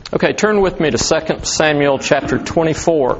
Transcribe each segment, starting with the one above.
Okay, turn with me to 2 Samuel chapter 24.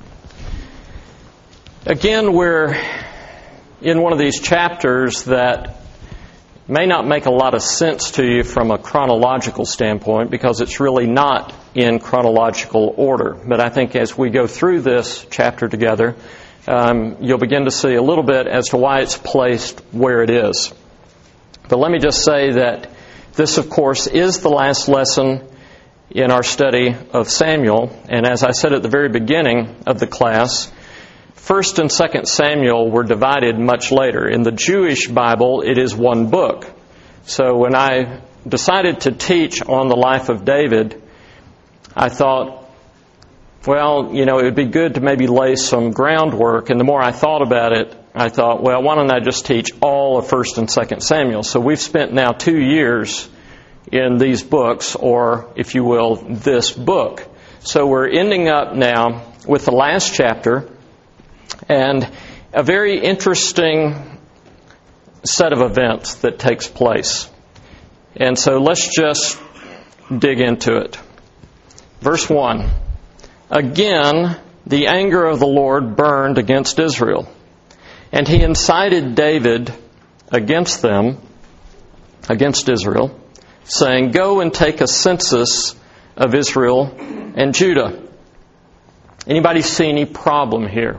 Again, we're in one of these chapters that may not make a lot of sense to you from a chronological standpoint because it's really not in chronological order. But I think as we go through this chapter together, you'll begin to see a little bit as to why it's placed where it is. But let me just say that this, of course, is the last lesson in our study of Samuel. And as I said at the very beginning of the class, 1st and 2nd Samuel were divided much later. In the Jewish Bible, it is one book. So when I decided to teach on the life of David, I thought, well, it would be good to maybe lay some groundwork. And the more I thought about it, I thought, well, why don't I just teach all of 1st and 2nd Samuel? So we've spent now 2 years in these books, or, if you will, this book. So we're ending up now with the last chapter, and a very interesting set of events that takes place. And so let's just dig into it. Verse 1. Again, the anger of the Lord burned against Israel, and he incited David against them, against Israel, saying, "Go and take a census of Israel and Judah." Anybody see any problem here?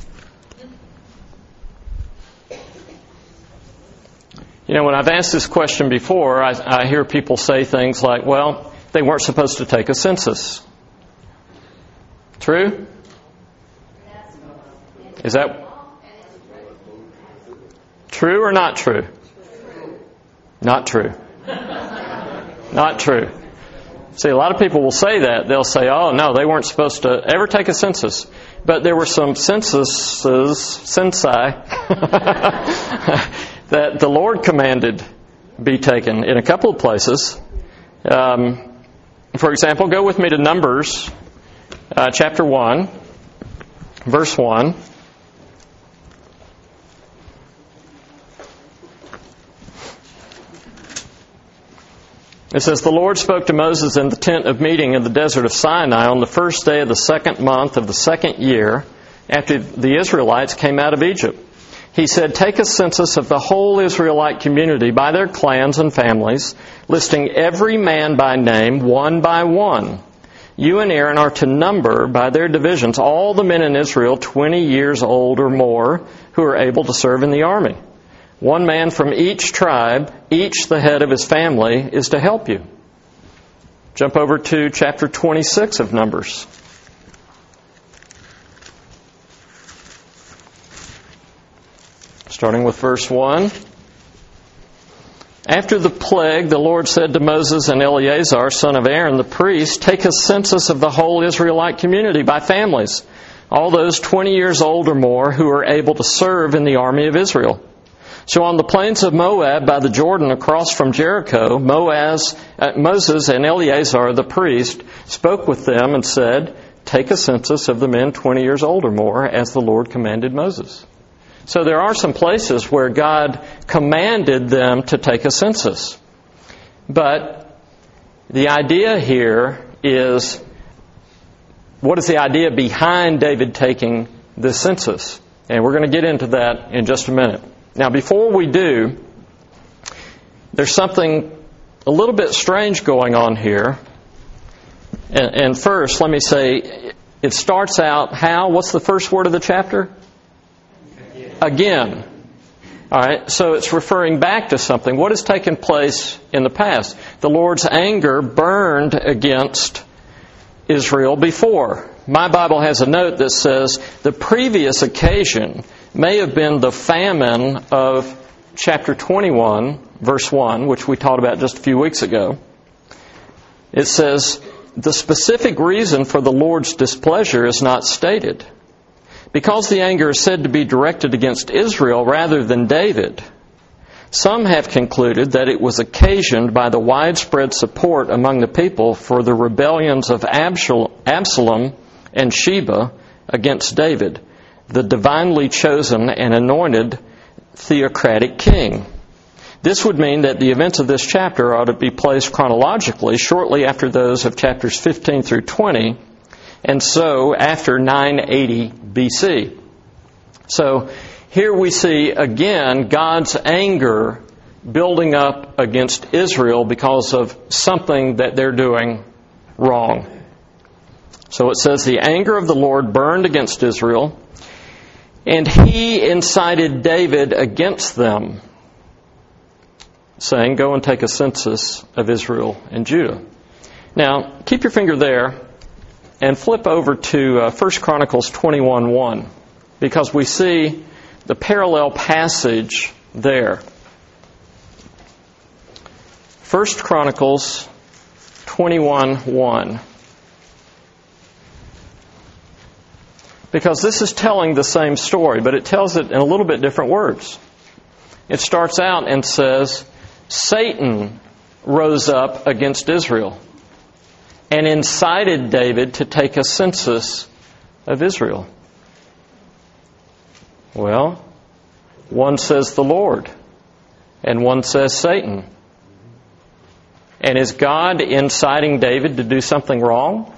When I've asked this question before, I hear people say things like, well, they weren't supposed to take a census. True? Is that true or not true? Not true. Not true. See, a lot of people will say that. They'll say, oh, no, they weren't supposed to ever take a census. But there were some censi, that the Lord commanded be taken in a couple of places. For example, go with me to Numbers chapter 1, verse 1. It says, "The Lord spoke to Moses in the tent of meeting in the desert of Sinai on the first day of the 2nd month of the 2nd year after the Israelites came out of Egypt. He said, 'Take a census of the whole Israelite community by their clans and families, listing every man by name, one by one. You and Aaron are to number by their divisions all the men in Israel 20 years old or more who are able to serve in the army. One man from each tribe, each the head of his family, is to help you.'" Jump over to chapter 26 of Numbers. Starting with verse 1. "After the plague, the Lord said to Moses and Eleazar, son of Aaron the priest, 'Take a census of the whole Israelite community by families, all those 20 years old or more who are able to serve in the army of Israel.' So on the plains of Moab by the Jordan across from Jericho, Moses and Eleazar the priest spoke with them and said, 'Take a census of the men 20 years old or more, as the Lord commanded Moses.'" So there are some places where God commanded them to take a census. But the idea here is, what is the idea behind David taking this census? And we're going to get into that in just a minute. Now, before we do, there's something a little bit strange going on here. And first, let me say, it starts out how? What's the first word of the chapter? Again. All right, so it's referring back to something. What has taken place in the past? The Lord's anger burned against Israel before. My Bible has a note that says the previous occasion may have been the famine of chapter 21, verse 1, which we taught about just a few weeks ago. It says, "The specific reason for the Lord's displeasure is not stated. Because the anger is said to be directed against Israel rather than David, some have concluded that it was occasioned by the widespread support among the people for the rebellions of Absalom and Sheba against David, the divinely chosen and anointed theocratic king. This would mean that the events of this chapter ought to be placed chronologically shortly after those of chapters 15 through 20, and so after 980 BC. So here we see again God's anger building up against Israel because of something that they're doing wrong. So it says, the anger of the Lord burned against Israel, and he incited David against them, saying, go and take a census of Israel and Judah. Now, keep your finger there and flip over to 1 Chronicles 21:1, because we see the parallel passage there. 1 Chronicles 21:1. Because this is telling the same story, but it tells it in a little bit different words. It starts out and says, Satan rose up against Israel and incited David to take a census of Israel. Well, one says the Lord, and one says Satan. And is God inciting David to do something wrong?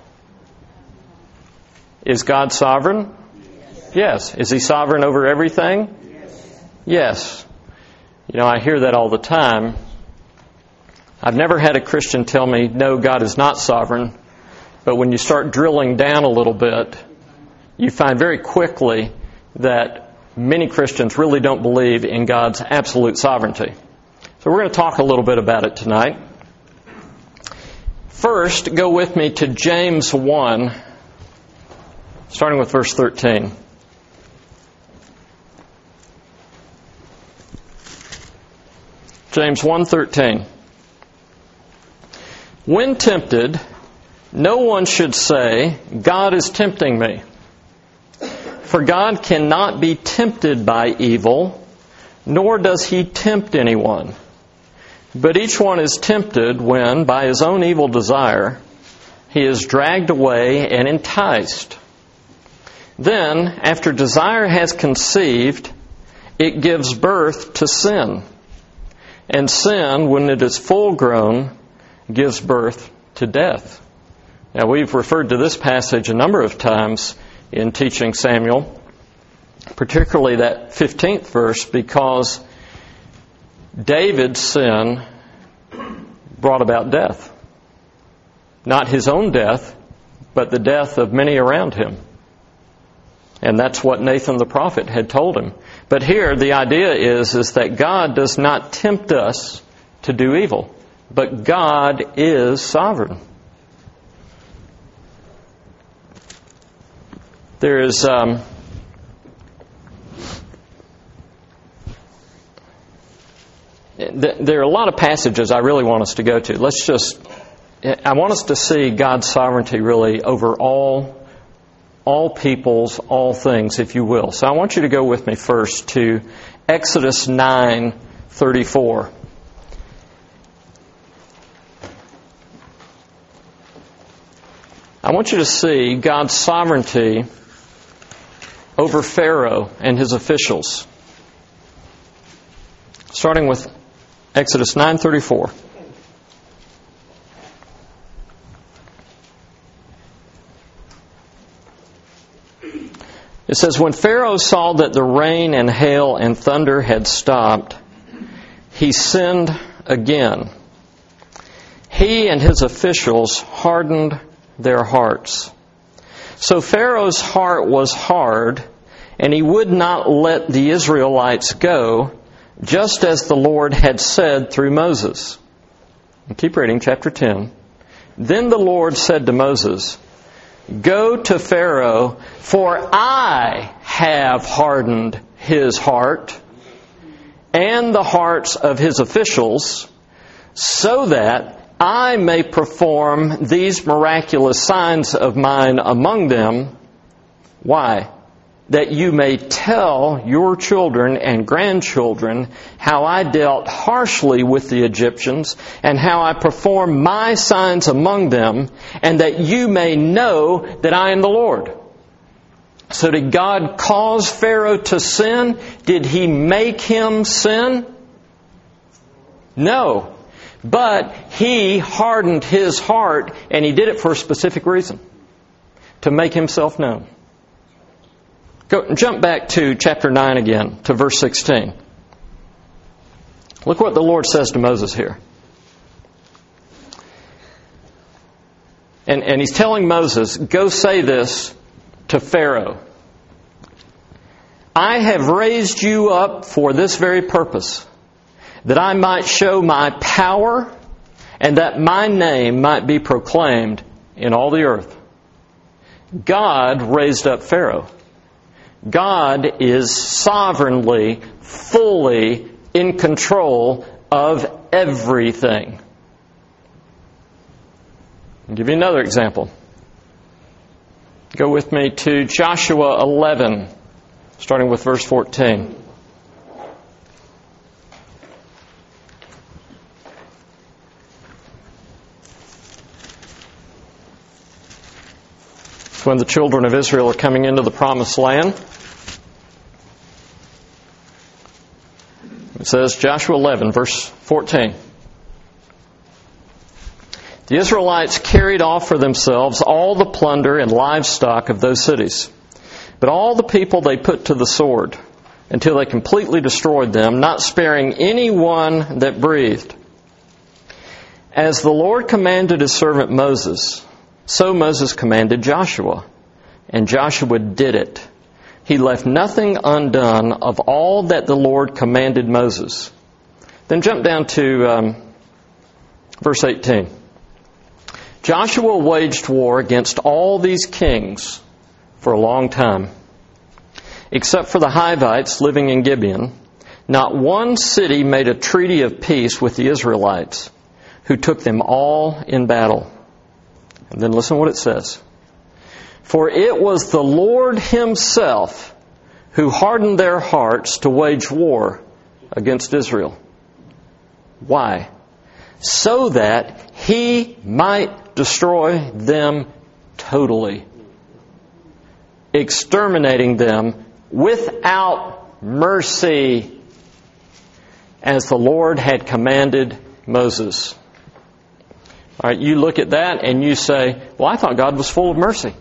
Is God sovereign? Yes. Is He sovereign over everything? Yes. You know, I hear that all the time. I've never had a Christian tell me, no, God is not sovereign. But when you start drilling down a little bit, you find very quickly that many Christians really don't believe in God's absolute sovereignty. So we're going to talk a little bit about it tonight. First, go with me to James 1, starting with verse 13. James 1:13. When tempted, no one should say, God is tempting me. For God cannot be tempted by evil, nor does He tempt anyone. But each one is tempted when, by his own evil desire, he is dragged away and enticed. Then, after desire has conceived, it gives birth to sin. And sin, when it is full grown, gives birth to death. Now, we've referred to this passage a number of times in teaching Samuel, particularly that 15th verse, because David's sin brought about death. Not his own death, but the death of many around him. And that's what Nathan the prophet had told him. But here the idea is that God does not tempt us to do evil, but God is sovereign. There is there are a lot of passages I really want us to go to. I want us to see God's sovereignty really over all peoples, all things, if you will. So I want you to go with me first to Exodus 9:34. I want you to see God's sovereignty over Pharaoh and his officials. Starting with Exodus 9:34. It says, when Pharaoh saw that the rain and hail and thunder had stopped, he sinned again. He and his officials hardened their hearts. So Pharaoh's heart was hard, and he would not let the Israelites go, just as the Lord had said through Moses. And keep reading, chapter 10. Then the Lord said to Moses, go to Pharaoh, for I have hardened his heart and the hearts of his officials, so that I may perform these miraculous signs of mine among them. Why? That you may tell your children and grandchildren how I dealt harshly with the Egyptians and how I performed my signs among them, and that you may know that I am the Lord. So did God cause Pharaoh to sin? Did He make him sin? No. But he hardened his heart, and he did it for a specific reason. To make himself known. Jump back to chapter 9 again, to verse 16. Look what the Lord says to Moses here. And he's telling Moses, go say this to Pharaoh. I have raised you up for this very purpose, that I might show my power and that my name might be proclaimed in all the earth. God raised up Pharaoh. God is sovereignly, fully in control of everything. I'll give you another example. Go with me to Joshua 11, starting with verse 14. It's when the children of Israel are coming into the promised land. It says, Joshua 11, verse 14. The Israelites carried off for themselves all the plunder and livestock of those cities. But all the people they put to the sword, until they completely destroyed them, not sparing anyone that breathed. As the Lord commanded his servant Moses, so Moses commanded Joshua, and Joshua did it. He left nothing undone of all that the Lord commanded Moses. Then jump down to verse 18. Joshua waged war against all these kings for a long time. Except for the Hivites living in Gibeon, not one city made a treaty of peace with the Israelites, who took them all in battle. And then listen what it says. For it was the Lord himself who hardened their hearts to wage war against Israel. Why? So that he might destroy them totally, exterminating them without mercy, as the Lord had commanded Moses. All right, you look at that and you say, well, I thought God was full of mercy.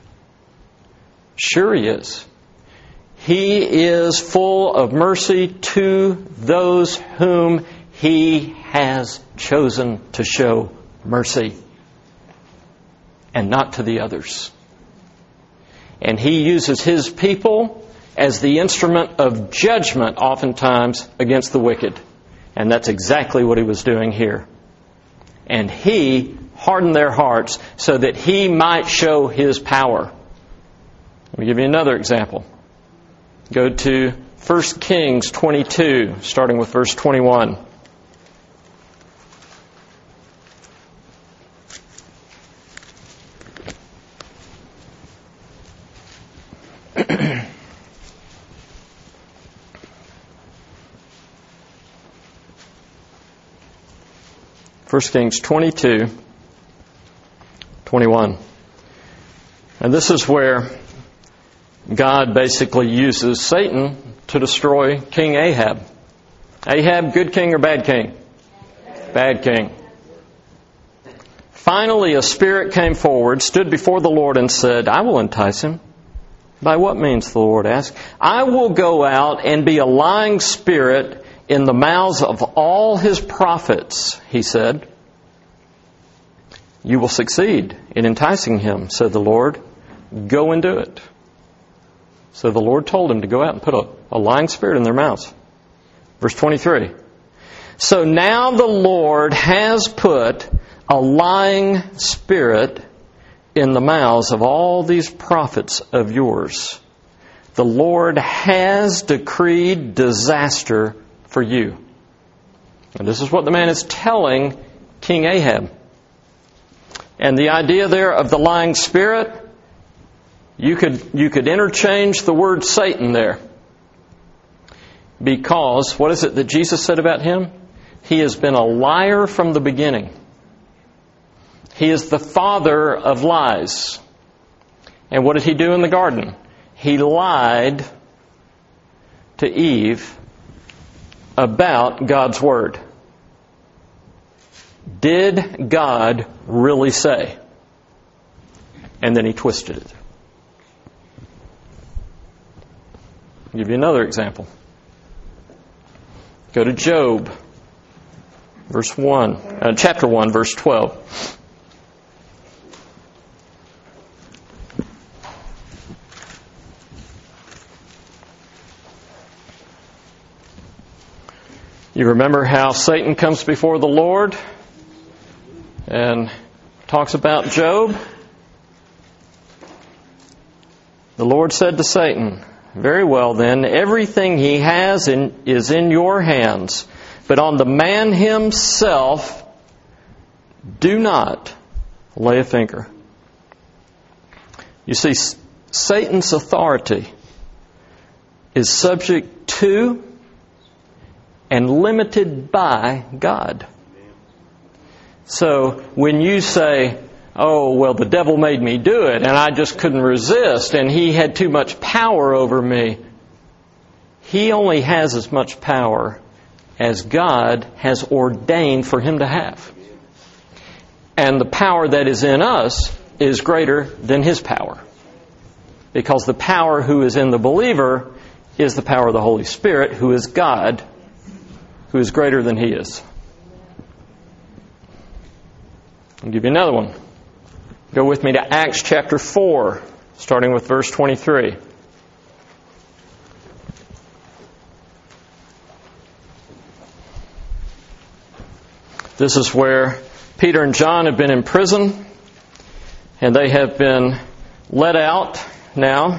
Sure he is. He is full of mercy to those whom he has chosen to show mercy, and not to the others. And he uses his people as the instrument of judgment oftentimes against the wicked. And that's exactly what he was doing here. And he hardened their hearts so that he might show his power. Let me give you another example. Go to 1 Kings 22, starting with verse 21. First Kings 22, 21. And this is where God basically uses Satan to destroy King Ahab. Ahab, good king or bad king? Bad king. Finally, a spirit came forward, stood before the Lord, and said, I will entice him. By what means, the Lord asked. I will go out and be a lying spirit in the mouths of all his prophets, he said. You will succeed in enticing him, said the Lord. Go and do it. So the Lord told him to go out and put a lying spirit in their mouths. Verse 23. So now the Lord has put a lying spirit in the mouths of all these prophets of yours. The Lord has decreed disaster for you. And this is what the man is telling King Ahab. And the idea there of the lying spirit, you could interchange the word Satan there. Because, what is it that Jesus said about him? He has been a liar from the beginning. He is the father of lies. And what did he do in the garden? He lied to Eve about God's Word. did God really say? And then he twisted it. I'll give you another example. Go to Job, chapter 1, verse 12. You remember how Satan comes before the Lord and talks about Job? The Lord said to Satan, "Very well then, everything he has is in your hands, but on the man himself do not lay a finger." You see, Satan's authority is subject to and limited by God. So when you say, "Oh, well, the devil made me do it, and I just couldn't resist, and he had too much power over me," he only has as much power as God has ordained for him to have. And the power that is in us is greater than his power. Because the power who is in the believer is the power of the Holy Spirit, who is God, who is greater than he is. I'll give you another one. Go with me to Acts chapter 4, starting with verse 23. This is where Peter and John have been in prison, and they have been let out now.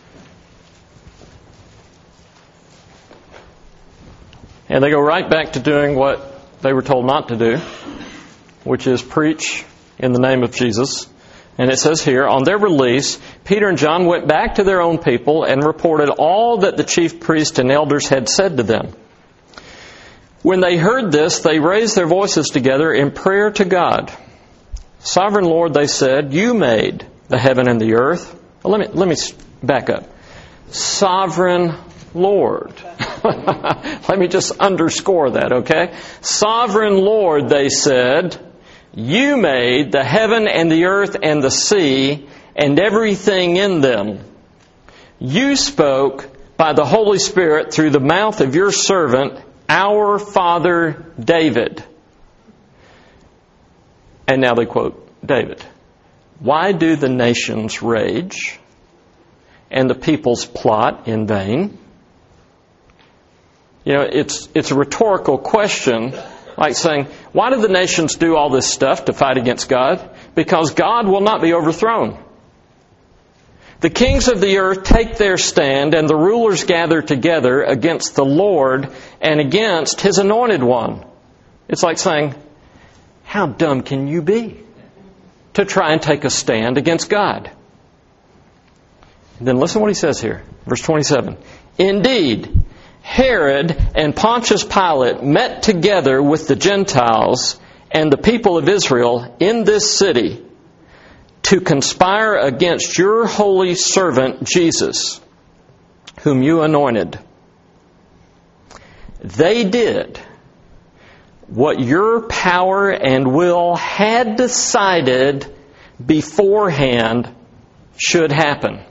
And they go right back to doing what they were told not to do, which is preach in the name of Jesus. And it says here, on their release, Peter and John went back to their own people and reported all that the chief priests and elders had said to them. When they heard this, they raised their voices together in prayer to God. "Sovereign Lord," they said, "you made the heaven and the earth." Well, let me back up. Sovereign Lord. Let me just underscore that, okay? Sovereign Lord, they said, "you made the heaven and the earth and the sea and everything in them. You spoke by the Holy Spirit through the mouth of your servant, our father David." And now they quote David. "Why do the nations rage and the peoples plot in vain?" You know, it's a rhetorical question, like saying, why do the nations do all this stuff to fight against God? Because God will not be overthrown. The kings of the earth take their stand, and the rulers gather together against the Lord and against His anointed one. It's like saying, how dumb can you be to try and take a stand against God? And then listen to what he says here, verse 27. "Indeed, Herod and Pontius Pilate met together with the Gentiles and the people of Israel in this city to conspire against your holy servant Jesus, whom you anointed. They did what your power and will had decided beforehand should happen."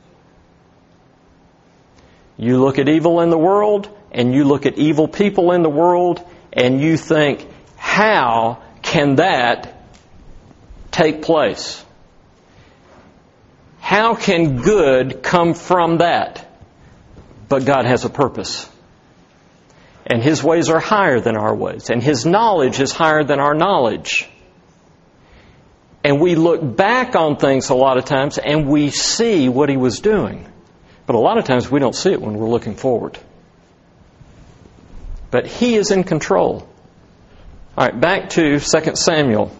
You look at evil in the world, and you look at evil people in the world, and you think, how can that take place? How can good come from that? But God has a purpose. And His ways are higher than our ways, and His knowledge is higher than our knowledge. And we look back on things a lot of times, and we see what He was doing. But a lot of times we don't see it when we're looking forward. But He is in control. All right, back to 2 Samuel,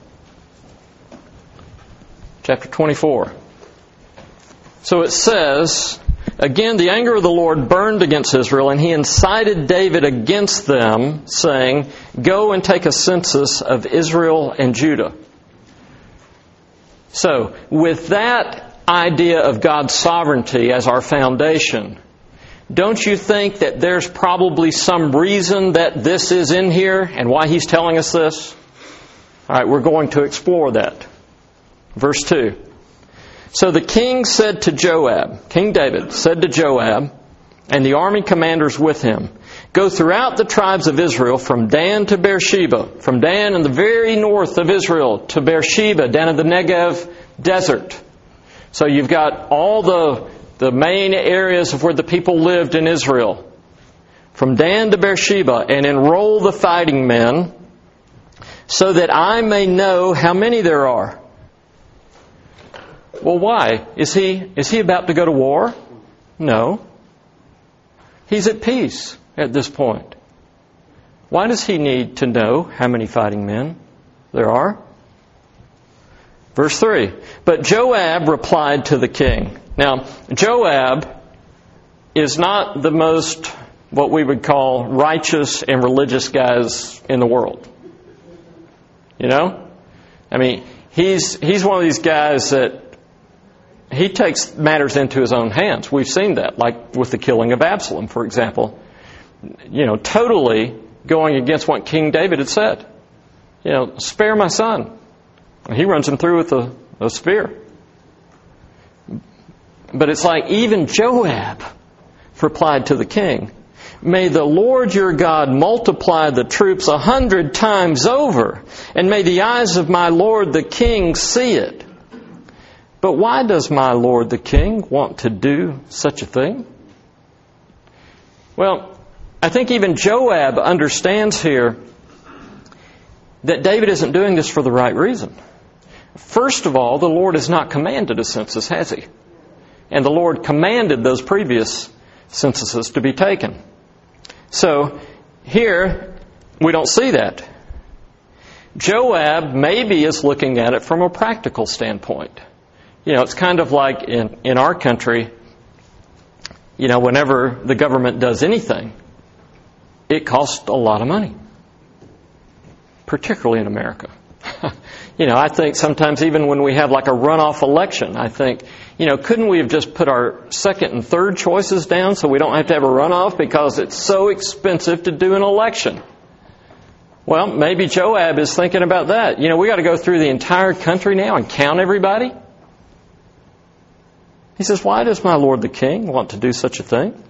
chapter 24. So it says, "Again, the anger of the Lord burned against Israel, and He incited David against them, saying, 'Go and take a census of Israel and Judah.'" So, with that idea of God's sovereignty as our foundation, don't you think that there's probably some reason that this is in here and why He's telling us this? All right, we're going to explore that. Verse 2. So the king said to Joab, King David said to Joab, and the army commanders with him, go throughout the tribes of Israel from Dan to Beersheba, from Dan in the very north of Israel to Beersheba, down in the Negev desert. So you've got all the main areas of where the people lived in Israel. From Dan to Beersheba, and enroll the fighting men, so that I may know how many there are. Well, why? Is he about to go to war? No. He's at peace at this point. Why does he need to know how many fighting men there are? Verse 3. But Joab replied to the king. Now, Joab is not the most, what we would call, righteous and religious guys in the world. You know? I mean, he's one of these guys that he takes matters into his own hands. We've seen that, like with the killing of Absalom, for example. You know, totally going against what King David had said. You know, spare my son. And he runs him through with a spear. But it's like even Joab replied to the king, may the Lord your God multiply the troops 100 times over, and may the eyes of my Lord the king see it. But why does my Lord the king want to do such a thing? Well, I think even Joab understands here that David isn't doing this for the right reason. First of all, the Lord has not commanded a census, has he? And the Lord commanded those previous censuses to be taken. So here, we don't see that. Joab maybe is looking at it from a practical standpoint. You know, it's kind of like in our country, you know, whenever the government does anything, it costs a lot of money, particularly in America. You know, I think sometimes even when we have like a runoff election, I think, you know, couldn't we have just put our second and third choices down so we don't have to have a runoff because it's so expensive to do an election? Well, maybe Joab is thinking about that. You know, we got to go through the entire country now and count everybody. He says, why does my Lord the king want to do such a thing?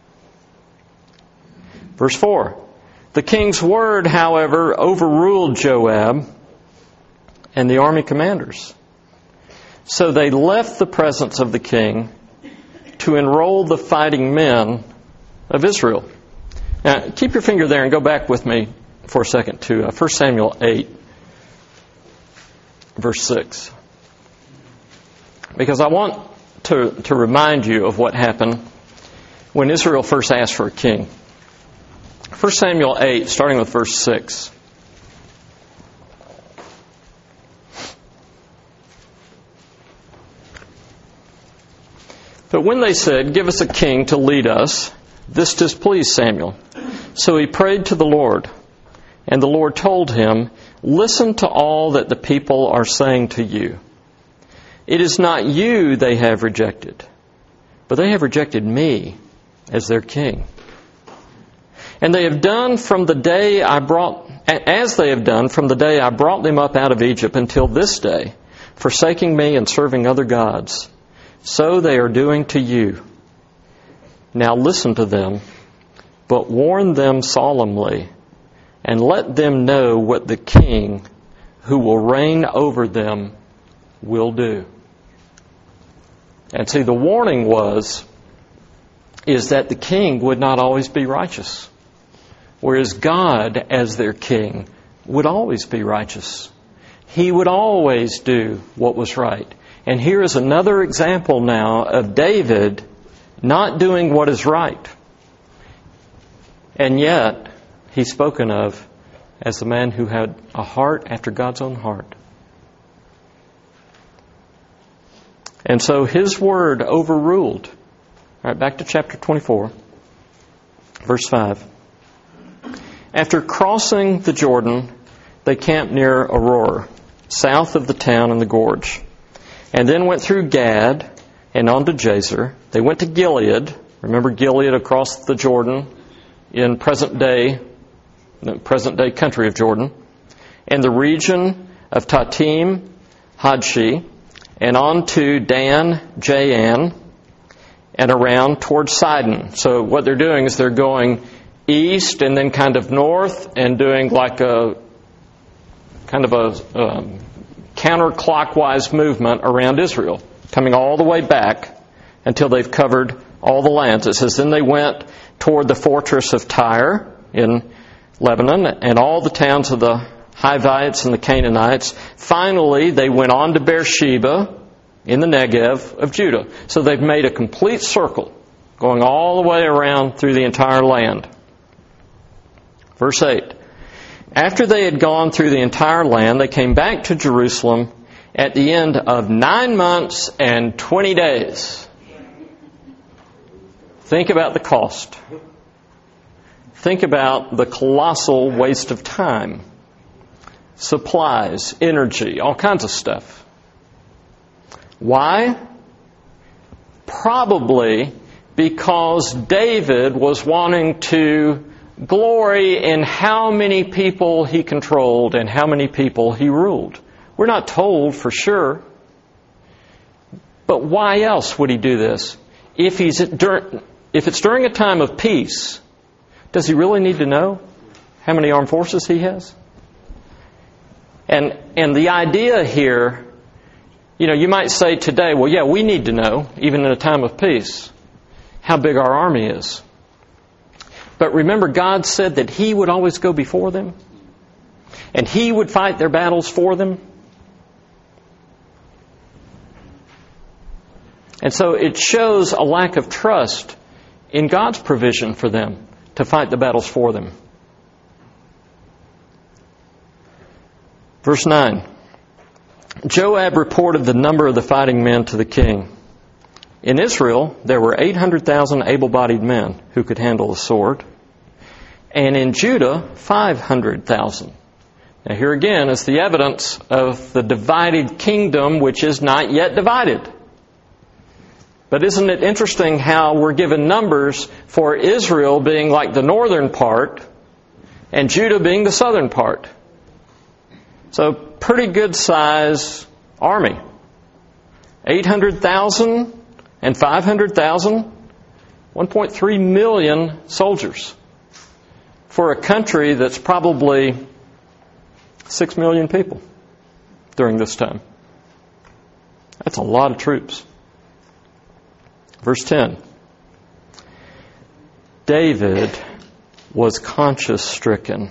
Verse 4. The king's word, however, overruled Joab and the army commanders. So they left the presence of the king to enroll the fighting men of Israel. Now, keep your finger there and go back with me for a second to 1 Samuel 8, verse 6. Because I want to remind you of what happened when Israel first asked for a king. 1 Samuel 8, starting with verse 6. But when they said, give us a king to lead us, this displeased Samuel. So he prayed to the Lord. And the Lord told him, listen to all that the people are saying to you. It is not you they have rejected, but they have rejected me as their king. And they have done from the day I brought them up out of Egypt until this day, forsaking me and serving other gods. So they are doing to you. Now listen to them, but warn them solemnly, and let them know what the king who will reign over them will do. And see, the warning is that the king would not always be righteous, whereas God, as their king, would always be righteous. He would always do what was right. And here is another example now of David not doing what is right. And yet, he's spoken of as the man who had a heart after God's own heart. And so his word overruled. All right, back to chapter 24, verse 5. After crossing the Jordan, they camped near Aurora, south of the town in the gorge, and then went through Gad and on to Jazer. They went to Gilead. Remember Gilead across the Jordan in present day country of Jordan, and the region of Tatim Hadshi, and on to Dan Jaan, and around towards Sidon. So what they're doing is they're going east and then kind of north and doing like a kind of a counterclockwise movement around Israel, coming all the way back until they've covered all the lands. It says, then they went toward the fortress of Tyre in Lebanon and all the towns of the Hivites and the Canaanites. Finally, they went on to Beersheba in the Negev of Judah. So they've made a complete circle, going all the way around through the entire land. Verse 8. After they had gone through the entire land, they came back to Jerusalem at the end of 9 months and 20 days. Think about the cost. Think about the colossal waste of time, supplies, energy, all kinds of stuff. Why? Probably because David was wanting to glory in how many people he controlled and how many people he ruled. We're not told for sure. But why else would he do this? If it's during a time of peace, does he really need to know how many armed forces he has? And the idea here, you might say today, well, yeah, we need to know, even in a time of peace, how big our army is. But remember, God said that He would always go before them, and He would fight their battles for them. And so it shows a lack of trust in God's provision for them to fight the battles for them. Verse 9. Joab reported the number of the fighting men to the king. In Israel, there were 800,000 able-bodied men who could handle the sword. And in Judah, 500,000. Now here again is the evidence of the divided kingdom which is not yet divided. But isn't it interesting how we're given numbers for Israel being like the northern part and Judah being the southern part? So pretty good size army. 800,000 and 500,000, 1.3 million soldiers for a country that's probably 6 million people during this time. That's a lot of troops. Verse 10. David was conscience-stricken.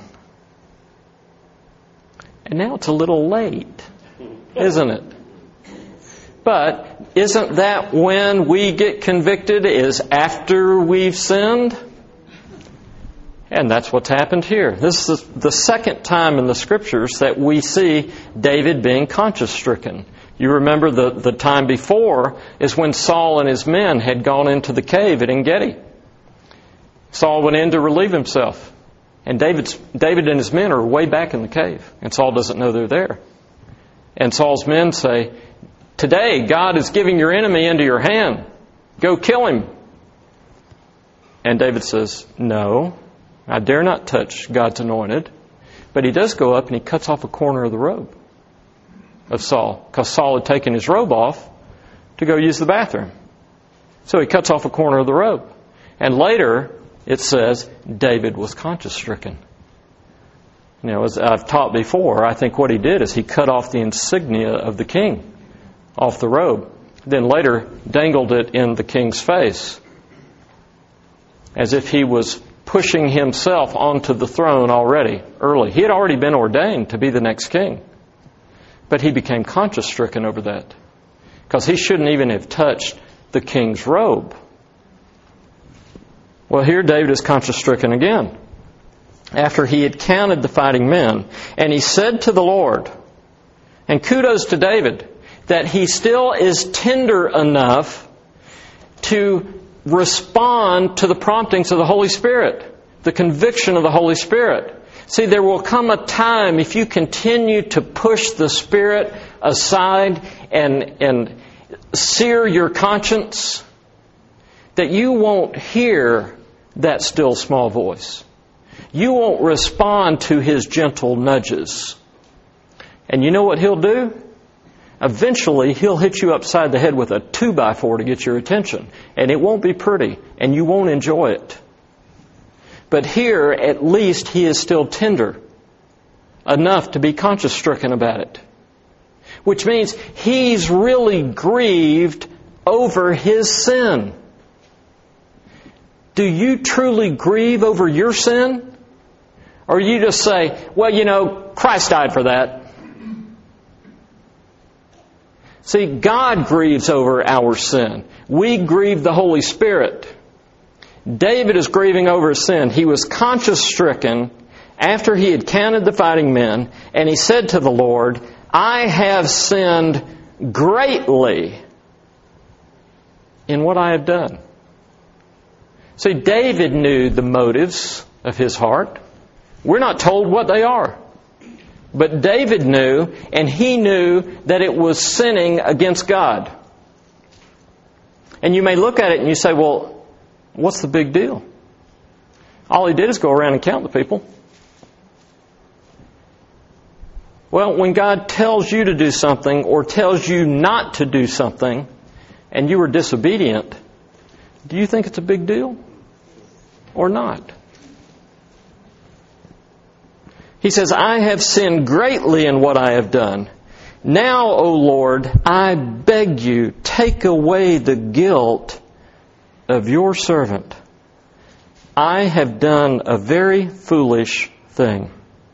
And now it's a little late, isn't it? But isn't that when we get convicted, is after we've sinned? And that's what's happened here. This is the second time in the Scriptures that we see David being conscience-stricken. You remember the time before is when Saul and his men had gone into the cave at En-Gedi. Saul went in to relieve himself. And David and his men are way back in the cave. And Saul doesn't know they're there. And Saul's men say, today God is giving your enemy into your hand. Go kill him. And David says, no, I dare not touch God's anointed. But he does go up and he cuts off a corner of the robe of Saul, because Saul had taken his robe off to go use the bathroom. So he cuts off a corner of the robe. And later, it says, David was conscience-stricken. As I've taught before, I think what he did is he cut off the insignia of the king off the robe. Then later, dangled it in the king's face, as if he was pushing himself onto the throne already, early. He had already been ordained to be the next king. But he became conscience-stricken over that, because he shouldn't even have touched the king's robe. Well, here David is conscience-stricken again, after he had counted the fighting men. And he said to the Lord, and kudos to David, that he still is tender enough to respond to the promptings of the Holy Spirit, the conviction of the Holy Spirit. See, there will come a time, if you continue to push the Spirit aside and sear your conscience, that you won't hear that still small voice. You won't respond to His gentle nudges. And you know what he'll do? Eventually, he'll hit you upside the head with a 2x4 to get your attention. And it won't be pretty, and you won't enjoy it. But here, at least, he is still tender enough to be conscience-stricken about it. Which means he's really grieved over his sin. Do you truly grieve over your sin? Or you just say, well, you know, Christ died for that. See, God grieves over our sin. We grieve the Holy Spirit. David is grieving over his sin. He was conscience-stricken after he had counted the fighting men, and he said to the Lord, I have sinned greatly in what I have done. See, David knew the motives of his heart. We're not told what they are. But David knew, and he knew that it was sinning against God. And you may look at it and you say, well, what's the big deal? All he did is go around and count the people. Well, when God tells you to do something or tells you not to do something, and you are disobedient, do you think it's a big deal or not? He says, I have sinned greatly in what I have done. Now, O Lord, I beg you, take away the guilt of your servant. I have done a very foolish thing.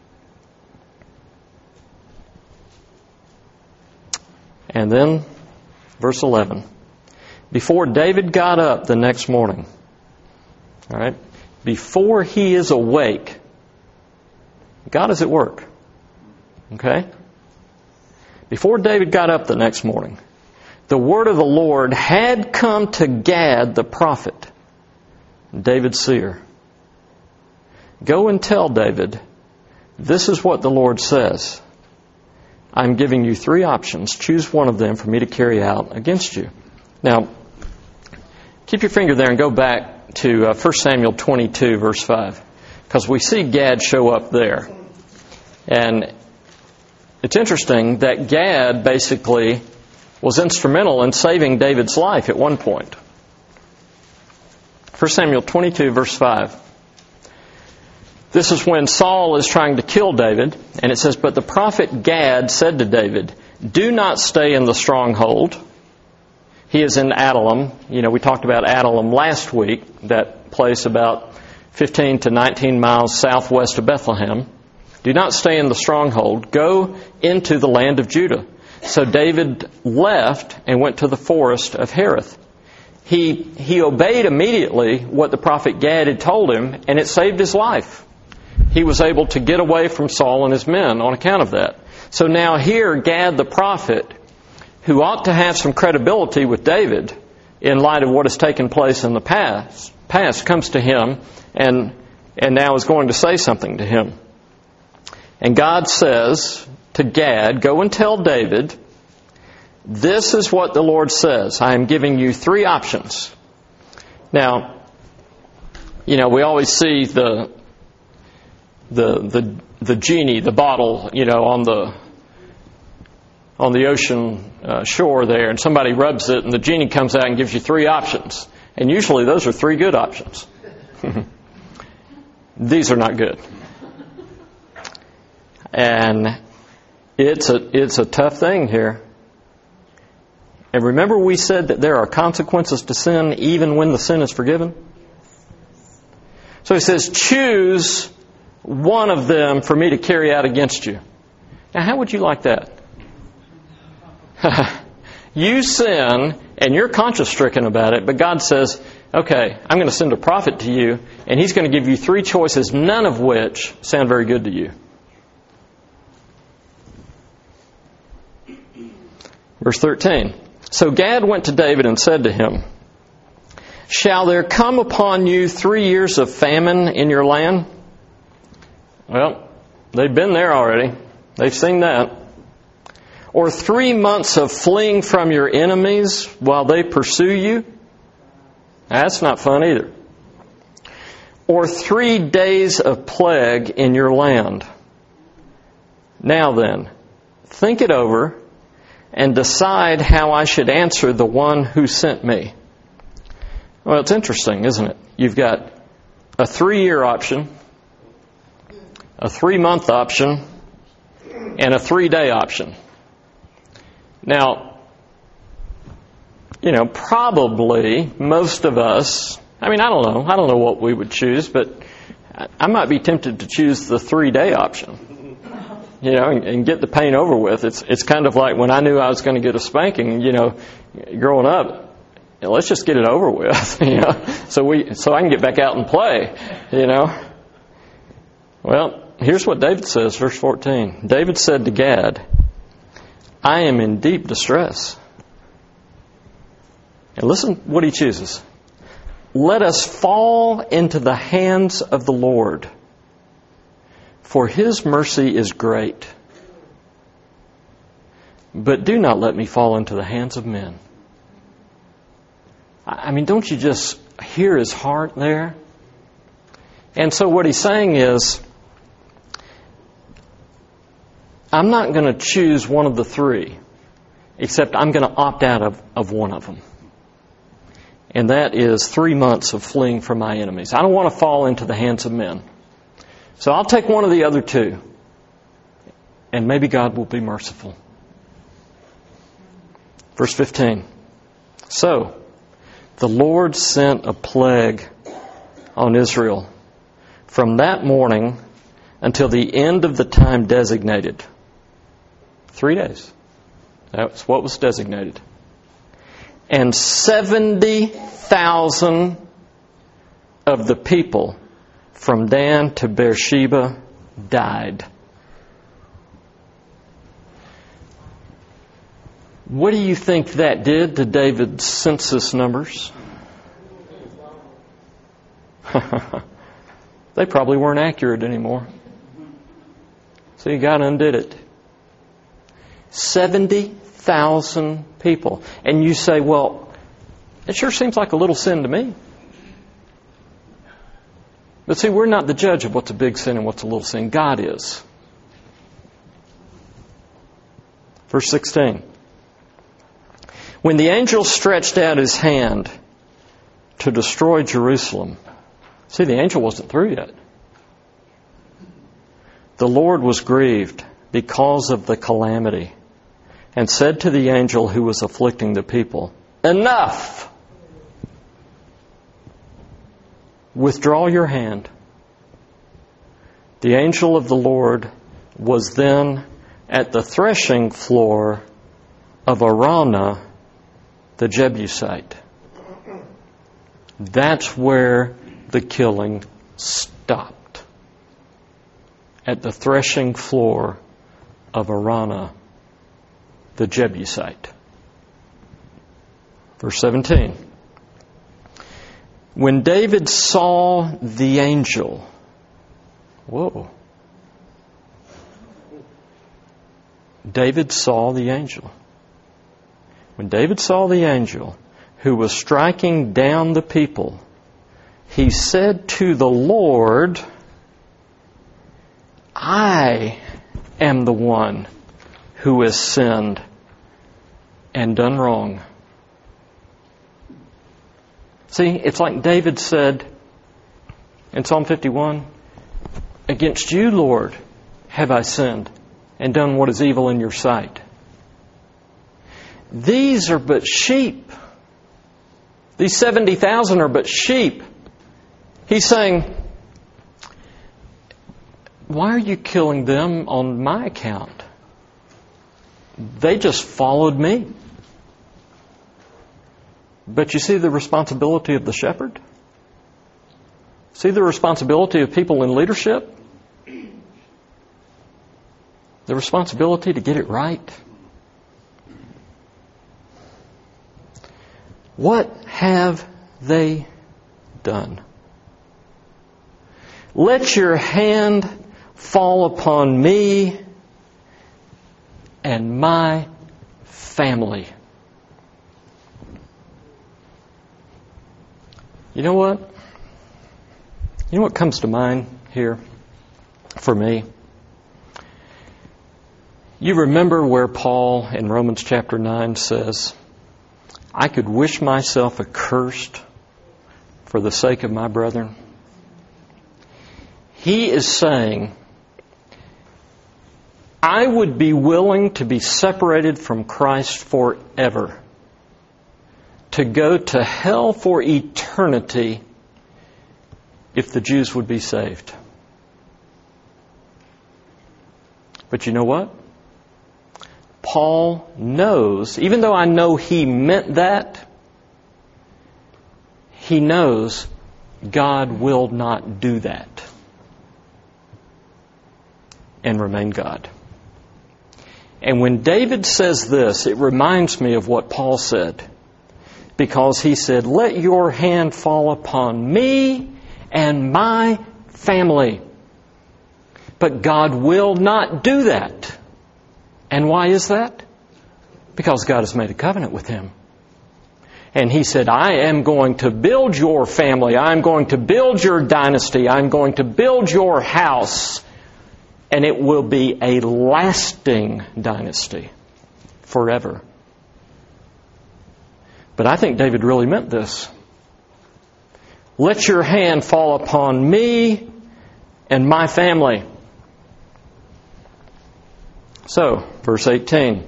And then, verse 11. Before David got up the next morning, all right, before he is awake, God is at work. Okay? Before David got up the next morning, the word of the Lord had come to Gad the prophet, David's seer. Go and tell David, this is what the Lord says. I'm giving you 3 options. Choose one of them for me to carry out against you. Now, keep your finger there and go back to 1 Samuel 22, verse 5. Because we see Gad show up there. And it's interesting that Gad basically was instrumental in saving David's life at one point. 1 Samuel 22, verse 5. This is when Saul is trying to kill David. And it says, but the prophet Gad said to David, do not stay in the stronghold. He is in Adullam. You know, we talked about Adullam last week, that place about 15 to 19 miles southwest of Bethlehem. Do not stay in the stronghold. Go into the land of Judah. So David left and went to the forest of Hereth. He obeyed immediately what the prophet Gad had told him, and it saved his life. He was able to get away from Saul and his men on account of that. So now here, Gad the prophet, who ought to have some credibility with David in light of what has taken place in the past comes to him and now is going to say something to him. And God says to Gad, go and tell David, this is what the Lord says. I am giving you 3 options. Now, you know, we always see the genie, the bottle, you know, on the ocean shore there, and somebody rubs it, and the genie comes out and gives you 3 options. And usually those are 3 good options. These are not good. And it's a tough thing here. And remember we said that there are consequences to sin even when the sin is forgiven? So he says, choose one of them for me to carry out against you. Now, how would you like that? You sin, and you're conscience-stricken about it, but God says, okay, I'm going to send a prophet to you, and he's going to give you 3 choices, none of which sound very good to you. Verse 13. So Gad went to David and said to him, shall there come upon you 3 years of famine in your land? Well, they've been there already. They've seen that. Or 3 months of fleeing from your enemies while they pursue you? That's not fun either. Or 3 days of plague in your land? Now then, think it over, and decide how I should answer the one who sent me. Well, it's interesting, isn't it? You've got a 3-year option, a 3-month option, and a 3-day option. Now, probably most of us, I don't know what we would choose, but I might be tempted to choose the 3-day option, and get the pain over with. It's kind of like when I knew I was going to get a spanking, growing up, let's just get it over with, so I can get back out and play, Well, here's what David says, verse 14. David said to Gad, I am in deep distress. And listen what he chooses. Let us fall into the hands of the Lord, for His mercy is great. But do not let me fall into the hands of men. Don't you just hear his heart there? And so what he's saying is, I'm not going to choose one of the 3, except I'm going to opt out of one of them. And that is 3 months of fleeing from my enemies. I don't want to fall into the hands of men. So I'll take one of the other 2, and maybe God will be merciful. Verse 15. So the Lord sent a plague on Israel from that morning until the end of the time designated. 3 days. That's what was designated. And 70,000 of the people from Dan to Beersheba died. What do you think that did to David's census numbers? They probably weren't accurate anymore. So God undid it. 70,000 people. And you say, well, it sure seems like a little sin to me. But see, we're not the judge of what's a big sin and what's a little sin. God is. Verse 16. When the angel stretched out his hand to destroy Jerusalem, see, the angel wasn't through yet. The Lord was grieved because of the calamity and said to the angel who was afflicting the people, enough! Withdraw your hand. The angel of the Lord was then at the threshing floor of Araunah, the Jebusite. That's where the killing stopped. At the threshing floor of Araunah, the Jebusite. Verse 17. When David saw the angel, David saw the angel. When David saw the angel who was striking down the people, he said to the Lord, I am the one who has sinned and done wrong. See, it's like David said in Psalm 51, against you, Lord, have I sinned and done what is evil in your sight. These are but sheep. These 70,000 are but sheep. He's saying, why are you killing them on my account? They just followed me. But you see the responsibility of the shepherd? See the responsibility of people in leadership? The responsibility to get it right? What have they done? Let your hand fall upon me and my family. You know what? You know what comes to mind here for me? You remember where Paul in Romans chapter 9 says, I could wish myself accursed for the sake of my brethren? He is saying, I would be willing to be separated from Christ forever, to go to hell for eternity if the Jews would be saved. But you know what? Paul knows, even though I know he meant that, he knows God will not do that and remain God. And when David says this, it reminds me of what Paul said. Because he said, let your hand fall upon me and my family. But God will not do that. And why is that? Because God has made a covenant with him. And he said, I am going to build your family. I'm going to build your dynasty. I'm going to build your house. And it will be a lasting dynasty forever. But I think David really meant this. Let your hand fall upon me and my family. So, verse 18.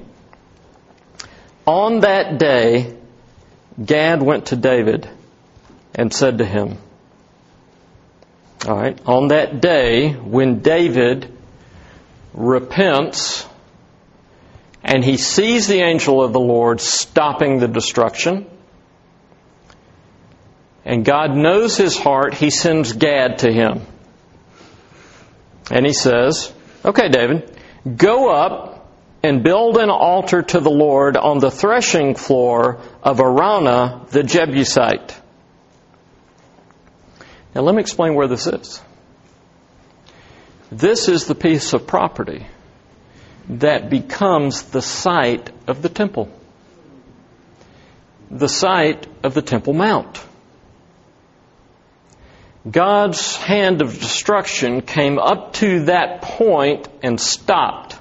On that day, Gad went to David and said to him, all right, on that day when David repents and he sees the angel of the Lord stopping the destruction, and God knows his heart, he sends Gad to him. And he says, okay, David, go up and build an altar to the Lord on the threshing floor of Araunah the Jebusite. Now let me explain where this is. This is the piece of property that becomes the site of the temple. The site of the Temple Mount. God's hand of destruction came up to that point and stopped.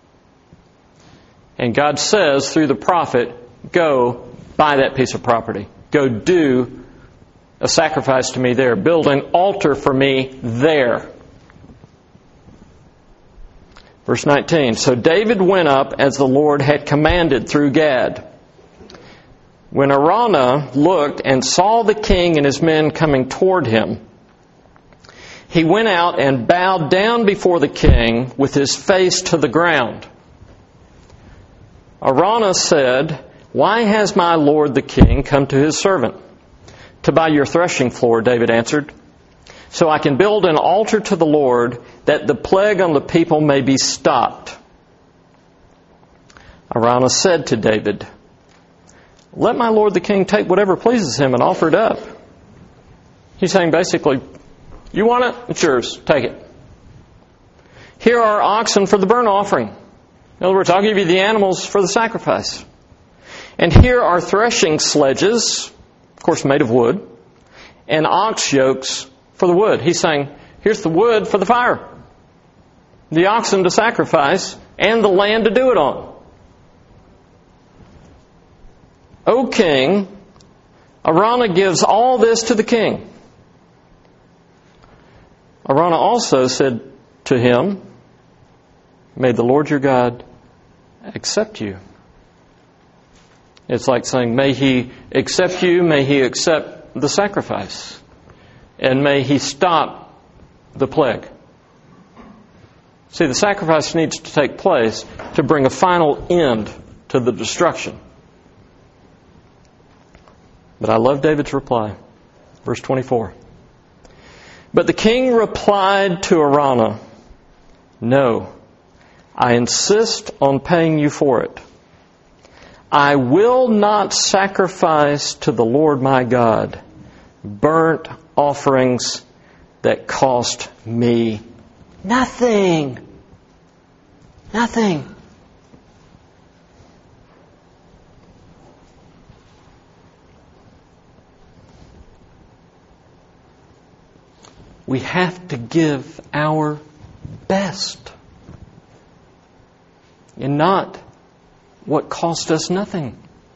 And God says through the prophet, go buy that piece of property. Go do a sacrifice to me there. Build an altar for me there. Verse 19, so David went up as the Lord had commanded through Gad. When Araunah looked and saw the king and his men coming toward him, he went out and bowed down before the king with his face to the ground. Araunah said, why has my lord the king come to his servant? To buy your threshing floor, David answered, so I can build an altar to the Lord, that the plague on the people may be stopped. Araunah said to David, let my lord the king take whatever pleases him and offer it up. He's saying basically, you want it? It's yours. Take it. Here are oxen for the burnt offering. In other words, I'll give you the animals for the sacrifice. And here are threshing sledges, of course made of wood, and ox yokes for the wood. He's saying, here's the wood for the fire, the oxen to sacrifice, and the land to do it on. O king, Araunah gives all this to the king. Araunah also said to him, may the Lord your God accept you. It's like saying, may he accept you, may he accept the sacrifice, and may he stop the plague. See, the sacrifice needs to take place to bring a final end to the destruction. But I love David's reply. Verse 24. But the king replied to Araunah, no, I insist on paying you for it. I will not sacrifice to the Lord my God burnt offerings that cost me nothing. Nothing. We have to give our best. and not what cost us nothing.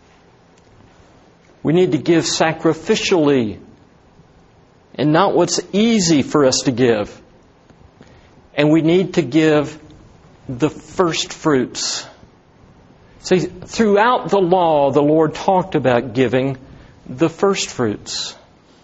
We need to give sacrificially and not what's easy for us to give. And we need to give the first fruits. See, throughout the law, the Lord talked about giving the first fruits.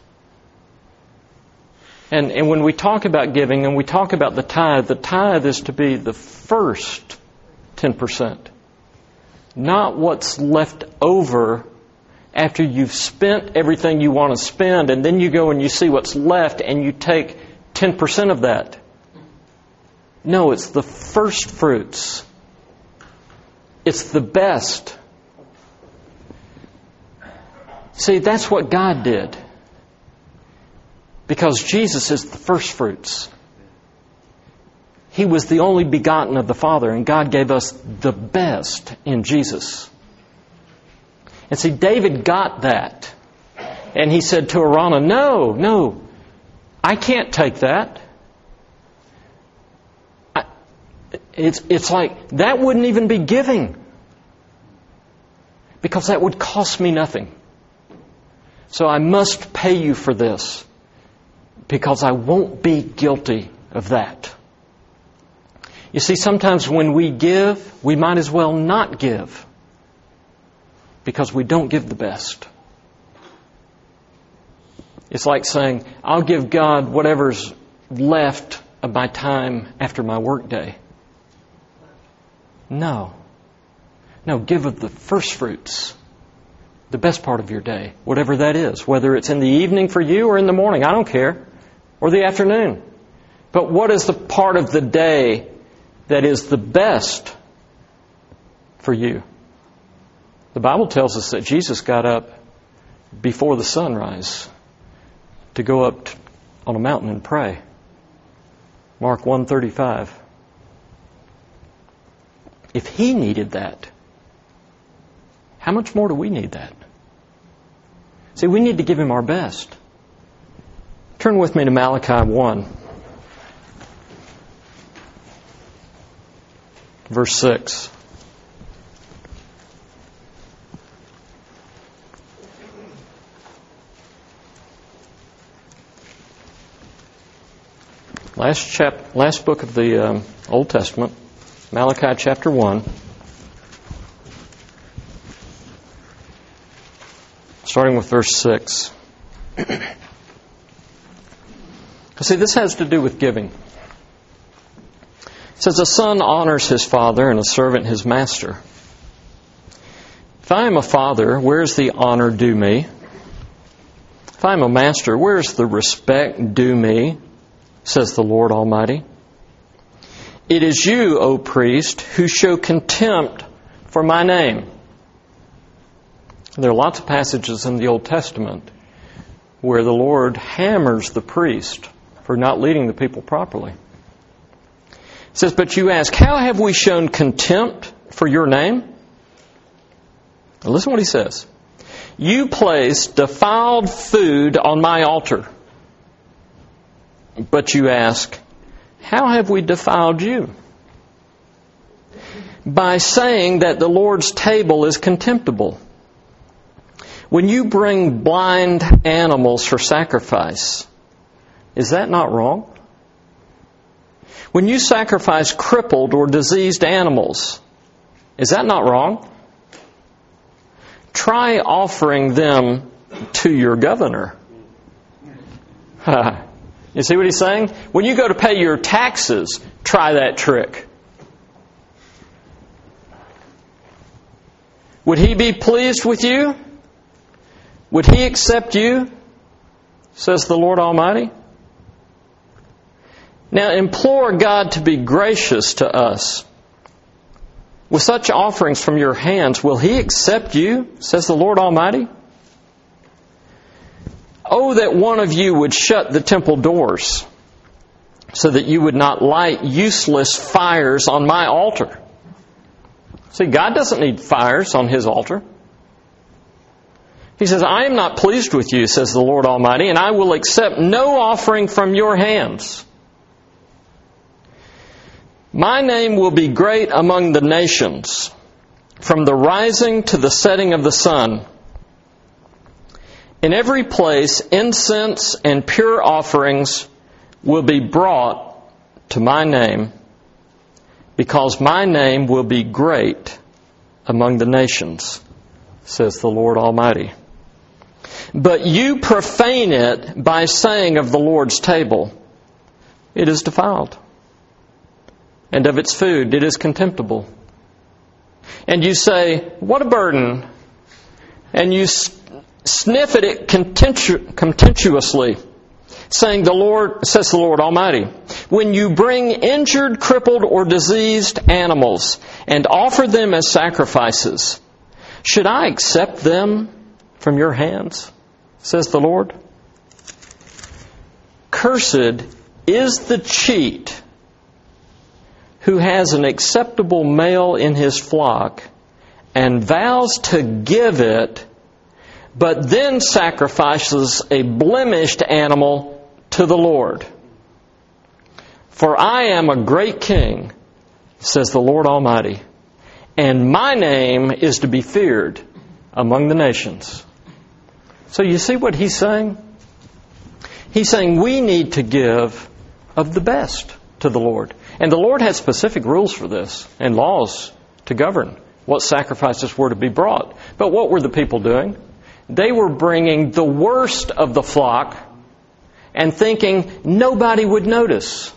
And when we talk about giving and we talk about the tithe is to be the first 10%. Not what's left over after you've spent everything you want to spend, and then you go and you see what's left and you take 10% of that. No, it's the first fruits. It's the best. See, that's what God did. Because Jesus is the first fruits. He was the only begotten of the Father, and God gave us the best in Jesus. And see, David got that. And he said to Araunah, no, I can't take that. It's like, that wouldn't even be giving. Because that would cost me nothing. So I must pay you for this. Because I won't be guilty of that. You see, sometimes when we give, we might as well not give. Because we don't give the best. It's like saying, I'll give God whatever's left of my time after my work day. No, give of the first fruits. The best part of your day, whatever that is. Whether it's in the evening for you or in the morning, I don't care. Or the afternoon. But what is the part of the day that is the best for you? The Bible tells us that Jesus got up before the sunrise to go up on a mountain and pray. Mark 1:35. If He needed that, how much more do we need that? See, we need to give Him our best. Turn with me to Malachi 1, verse 6. Last book of the Old Testament, Malachi chapter 1. Starting with verse 6. See, this has to do with giving. It says, a son honors his father and a servant his master. If I am a father, where's the honor due me? If I am a master, where's the respect due me? Says the Lord Almighty. It is you, O priest, who show contempt for my name. There are lots of passages in the Old Testament where the Lord hammers the priest for not leading the people properly. It says, but you ask, how have we shown contempt for your name? Now listen what he says. You place defiled food on my altar. But you ask, how have we defiled you? By saying that the Lord's table is contemptible. When you bring blind animals for sacrifice, is that not wrong? When you sacrifice crippled or diseased animals, is that not wrong? Try offering them to your governor. You see what he's saying? When you go to pay your taxes, try that trick. Would he be pleased with you? Would he accept you? Says the Lord Almighty. Now implore God to be gracious to us. With such offerings from your hands, will He accept you? Says the Lord Almighty. Oh, that one of you would shut the temple doors, so that you would not light useless fires on my altar. See, God doesn't need fires on His altar. He says, I am not pleased with you, says the Lord Almighty, and I will accept no offering from your hands. My name will be great among the nations, from the rising to the setting of the sun. In every place, incense and pure offerings will be brought to my name, because my name will be great among the nations, says the Lord Almighty. But you profane it by saying of the Lord's table, it is defiled, and of its food, it is contemptible. And you say, what a burden! And you sniff at it contemptuously, saying, says the Lord Almighty, when you bring injured, crippled, or diseased animals and offer them as sacrifices, should I accept them from your hands, says the Lord? Cursed is the cheat who has an acceptable male in his flock and vows to give it, but then sacrifices a blemished animal to the Lord. For I am a great king, says the Lord Almighty, and my name is to be feared among the nations. So you see what he's saying? He's saying we need to give of the best to the Lord. And the Lord had specific rules for this and laws to govern what sacrifices were to be brought. But what were the people doing? They were bringing the worst of the flock and thinking nobody would notice.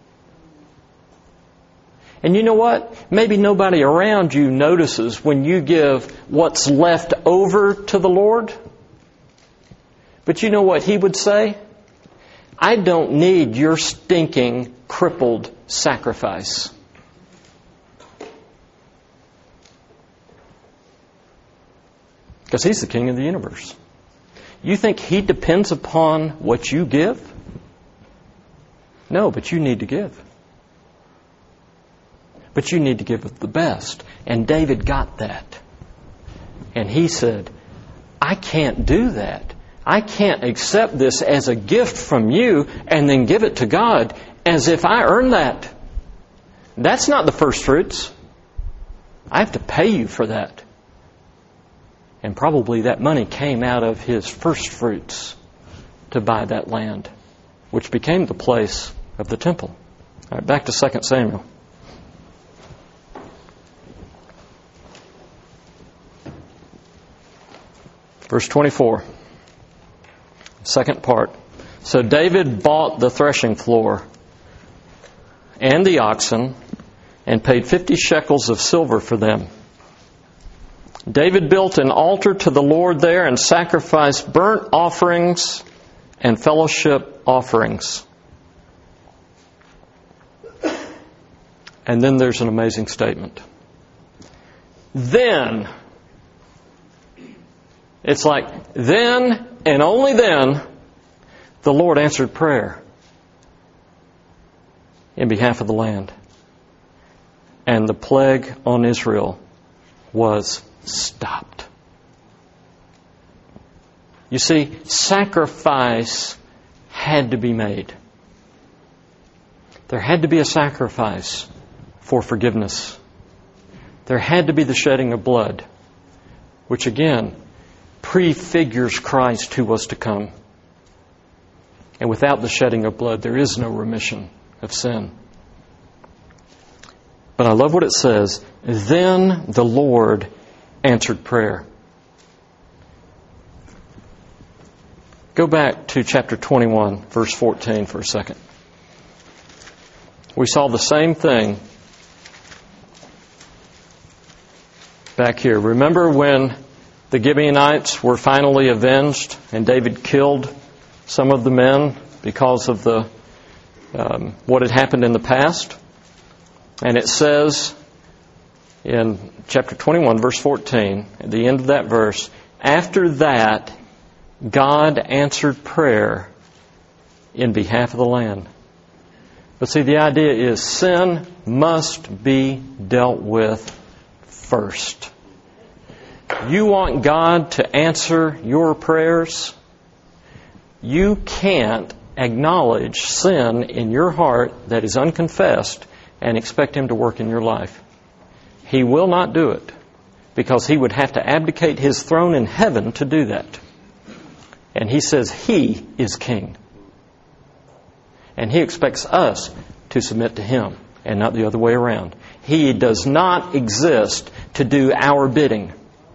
And you know what? Maybe nobody around you notices when you give what's left over to the Lord. But you know what He would say? I don't need your stinking, crippled sacrifice. Because He's the King of the universe. You think He depends upon what you give? No, but you need to give. But you need to give of the best. And David got that. And he said, I can't do that. I can't accept this as a gift from you and then give it to God as if I earned that. That's not the first fruits. I have to pay you for that. And probably that money came out of his first fruits to buy that land, which became the place of the temple. All right, back to 2 Samuel. Verse 24. Second part. So David bought the threshing floor and the oxen and paid 50 shekels of silver for them. David built an altar to the Lord there and sacrificed burnt offerings and fellowship offerings. And then there's an amazing statement. Then, it's like, then and only then, the Lord answered prayer in behalf of the land. And the plague on Israel was stopped. You see, sacrifice had to be made. There had to be a sacrifice for forgiveness. There had to be the shedding of blood, which again prefigures Christ who was to come. And without the shedding of blood, there is no remission of sin. But I love what it says. Then the Lord answered prayer. Go back to chapter 21, verse 14 for a second. We saw the same thing back here. Remember when the Gibeonites were finally avenged and David killed some of the men because of the what had happened in the past? And it says in chapter 21, verse 14, at the end of that verse, after that, God answered prayer in behalf of the land. But see, the idea is sin must be dealt with first. You want God to answer your prayers? You can't acknowledge sin in your heart that is unconfessed and expect Him to work in your life. He will not do it, because He would have to abdicate His throne in heaven to do that. And He says He is King. And He expects us to submit to Him and not the other way around. He does not exist to do our bidding.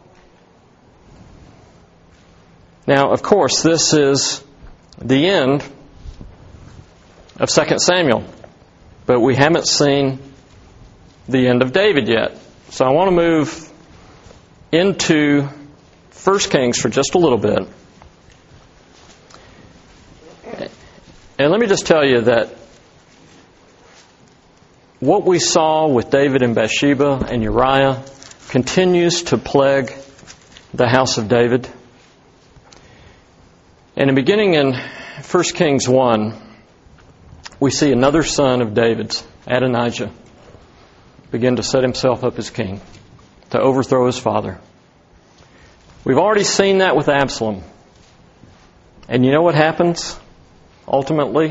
Now, of course, this is the end of 2 Samuel. But we haven't seen the end of David yet. So I want to move into 1 Kings for just a little bit. And let me just tell you that what we saw with David and Bathsheba and Uriah continues to plague the house of David. And beginning in 1 Kings 1, we see another son of David's, Adonijah, begin to set himself up as king, to overthrow his father. We've already seen that with Absalom. And you know what happens ultimately?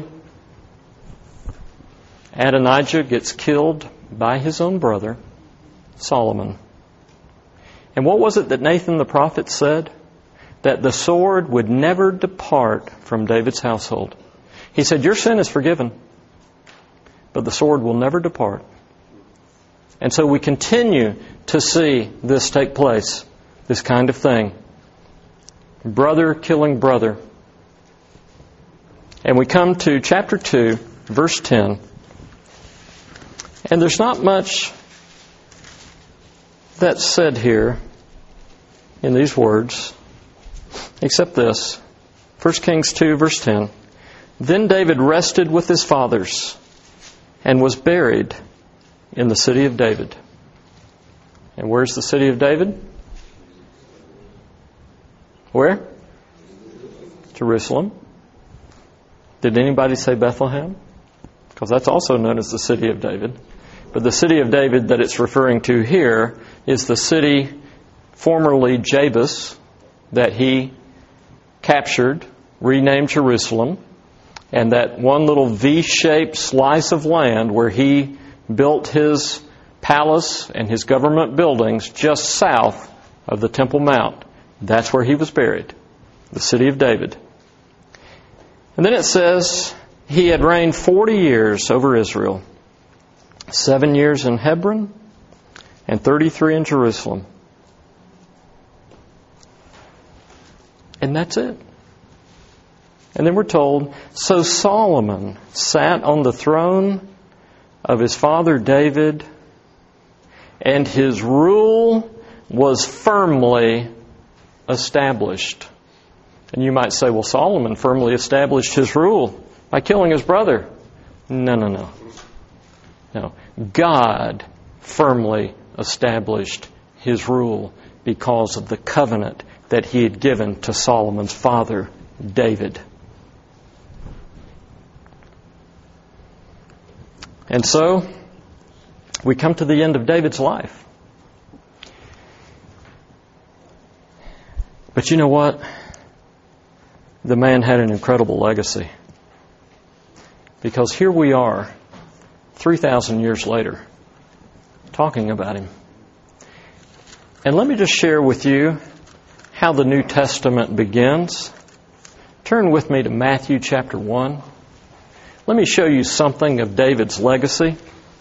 Adonijah gets killed by his own brother, Solomon. And what was it that Nathan the prophet said? That the sword would never depart from David's household. He said, your sin is forgiven, but the sword will never depart. And so we continue to see this take place, this kind of thing. Brother killing brother. And we come to chapter 2, verse 10. And there's not much that's said here in these words, except this. 1 Kings 2, verse 10. Then David rested with his fathers and was buried in the city of David. And where's the city of David? Where? Jerusalem. Did anybody say Bethlehem? Because that's also known as the city of David. But the city of David that it's referring to here is the city formerly Jebus that he captured, renamed Jerusalem, and that one little V-shaped slice of land where he built his palace and his government buildings just south of the Temple Mount. That's where he was buried, the city of David. And then it says he had reigned 40 years over Israel, 7 years in Hebron and 33 in Jerusalem. And that's it. And then we're told, so Solomon sat on the throne of his father David, and his rule was firmly established. And you might say, well, Solomon firmly established his rule by killing his brother. No. God firmly established his rule because of the covenant that he had given to Solomon's father, David. And so, we come to the end of David's life. But you know what? The man had an incredible legacy. Because here we are, 3,000 years later, talking about him. And let me just share with you how the New Testament begins. Turn with me to Matthew chapter 1. Let me show you something of David's legacy.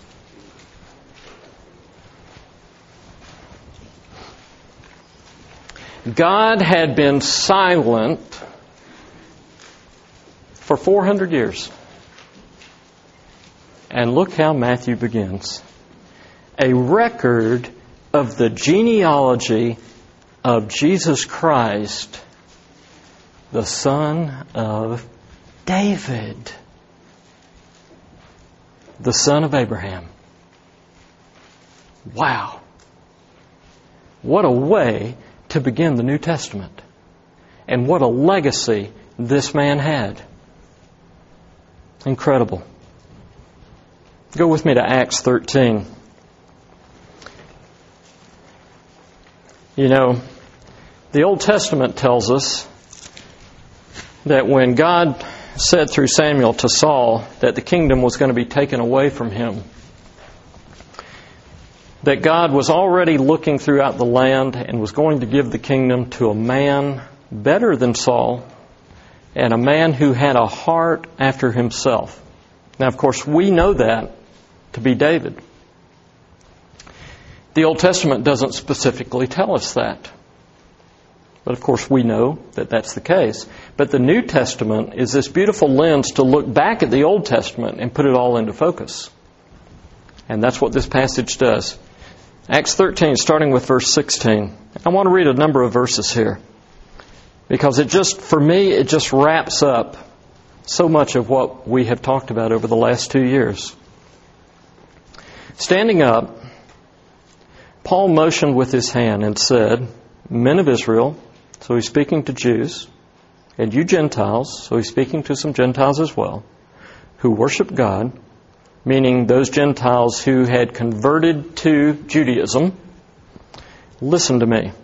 God had been silent for 400 years. And look how Matthew begins. A record of the genealogy of Jesus Christ, the son of David, the son of Abraham. Wow. What a way to begin the New Testament. And what a legacy this man had. Incredible. Go with me to Acts 13. You know, the Old Testament tells us that when God said through Samuel to Saul that the kingdom was going to be taken away from him, that God was already looking throughout the land and was going to give the kingdom to a man better than Saul, and a man who had a heart after himself. Now, of course, we know that to be David. The Old Testament doesn't specifically tell us that. But of course, we know that that's the case. But the New Testament is this beautiful lens to look back at the Old Testament and put it all into focus. And that's what this passage does. Acts 13, starting with verse 16. I want to read a number of verses here, because for me, it just wraps up so much of what we have talked about over the last 2 years. Standing up, Paul motioned with his hand and said, "Men of Israel," so he's speaking to Jews, "and you Gentiles," so he's speaking to some Gentiles as well, "who worship God," meaning those Gentiles who had converted to Judaism, "listen to me.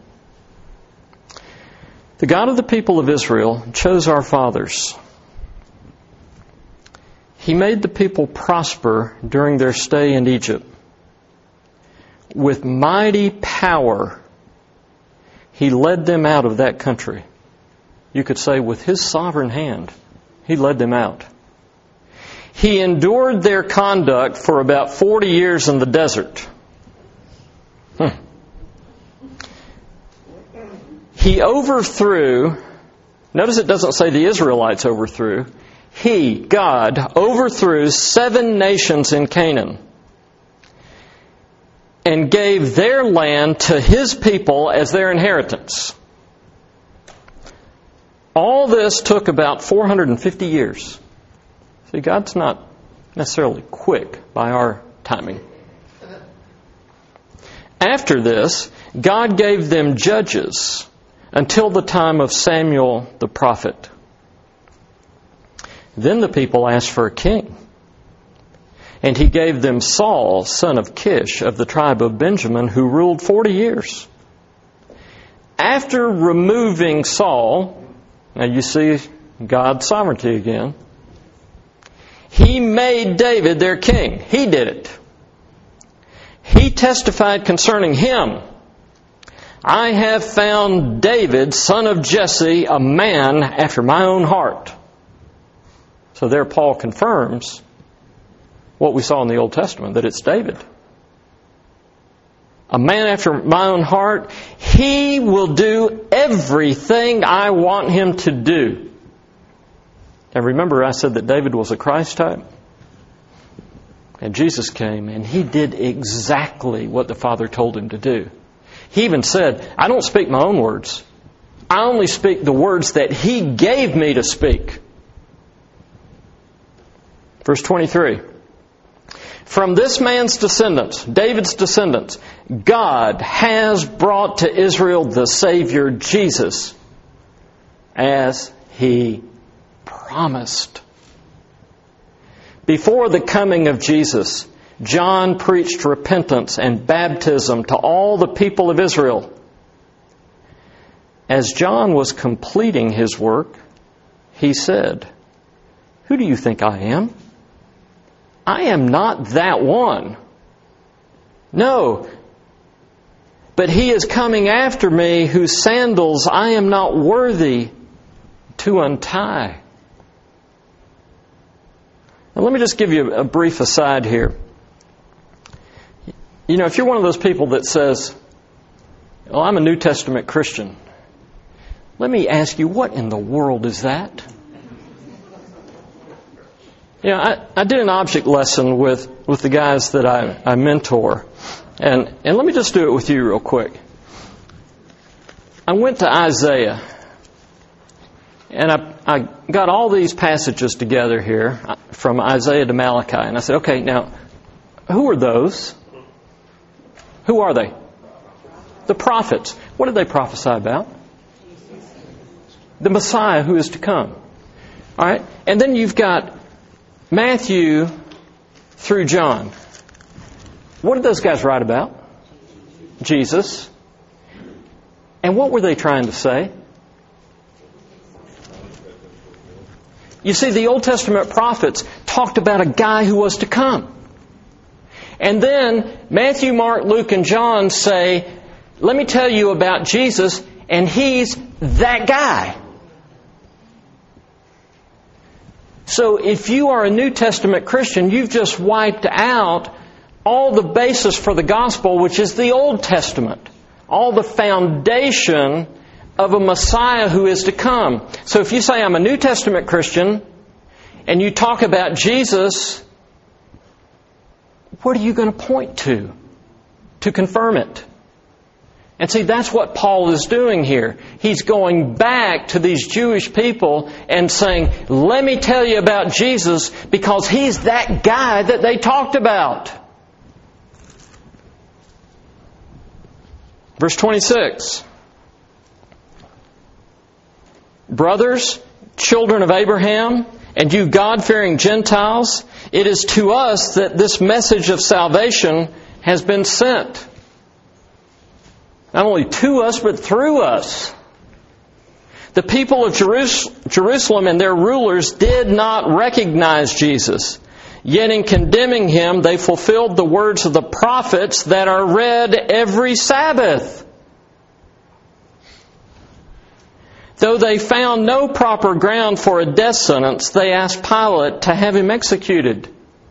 The God of the people of Israel chose our fathers. He made the people prosper during their stay in Egypt. With mighty power, He led them out of that country." You could say with His sovereign hand, He led them out. "He endured their conduct for about 40 years in the desert." He overthrew, notice it doesn't say the Israelites overthrew. He, God, overthrew 7 nations in Canaan and gave their land to His people as their inheritance. All this took about 450 years. See, God's not necessarily quick by our timing. After this, God gave them judges until the time of Samuel the prophet. Then the people asked for a king, and He gave them Saul, son of Kish, of the tribe of Benjamin, who ruled 40 years. After removing Saul, now you see God's sovereignty again, He made David their king. He did it. He testified concerning him, "I have found David, son of Jesse, a man after my own heart." So there Paul confirms what we saw in the Old Testament, that it's David. A man after my own heart. He will do everything I want him to do. And remember, I said that David was a Christ type? And Jesus came and He did exactly what the Father told Him to do. He even said, "I don't speak my own words. I only speak the words that He gave me to speak." Verse 23. "From this man's descendants," David's descendants, "God has brought to Israel the Savior, Jesus, as He promised." Before the coming of Jesus, John preached repentance and baptism to all the people of Israel. As John was completing his work, he said, "Who do you think I am? I am not that one. No, but He is coming after me, whose sandals I am not worthy to untie." Now, let me just give you a brief aside here. You know, if you're one of those people that says, "Well, I'm a New Testament Christian," let me ask you, what in the world is that? You know, I did an object lesson with the guys that I mentor. And let me just do it with you real quick. I went to Isaiah. And I got all these passages together here from Isaiah to Malachi. And I said, okay, now, who are those? Who are they? The prophets. What did they prophesy about? The Messiah who is to come. All right? And then you've got Matthew through John. What did those guys write about? Jesus. And what were they trying to say? You see, the Old Testament prophets talked about a guy who was to come. And then Matthew, Mark, Luke, and John say, let me tell you about Jesus, and He's that guy. So if you are a New Testament Christian, you've just wiped out all the basis for the gospel, which is the Old Testament. All the foundation of a Messiah who is to come. So if you say, I'm a New Testament Christian, and you talk about Jesus, what are you going to point to confirm it? And see, that's what Paul is doing here. He's going back to these Jewish people and saying, let me tell you about Jesus because He's that guy that they talked about. Verse 26. Brothers, children of Abraham, and you God-fearing Gentiles, it is to us that this message of salvation has been sent. Not only to us, but through us. The people of Jerusalem and their rulers did not recognize Jesus. Yet in condemning Him, they fulfilled the words of the prophets that are read every Sabbath. Though they found no proper ground for a death sentence, they asked Pilate to have Him executed.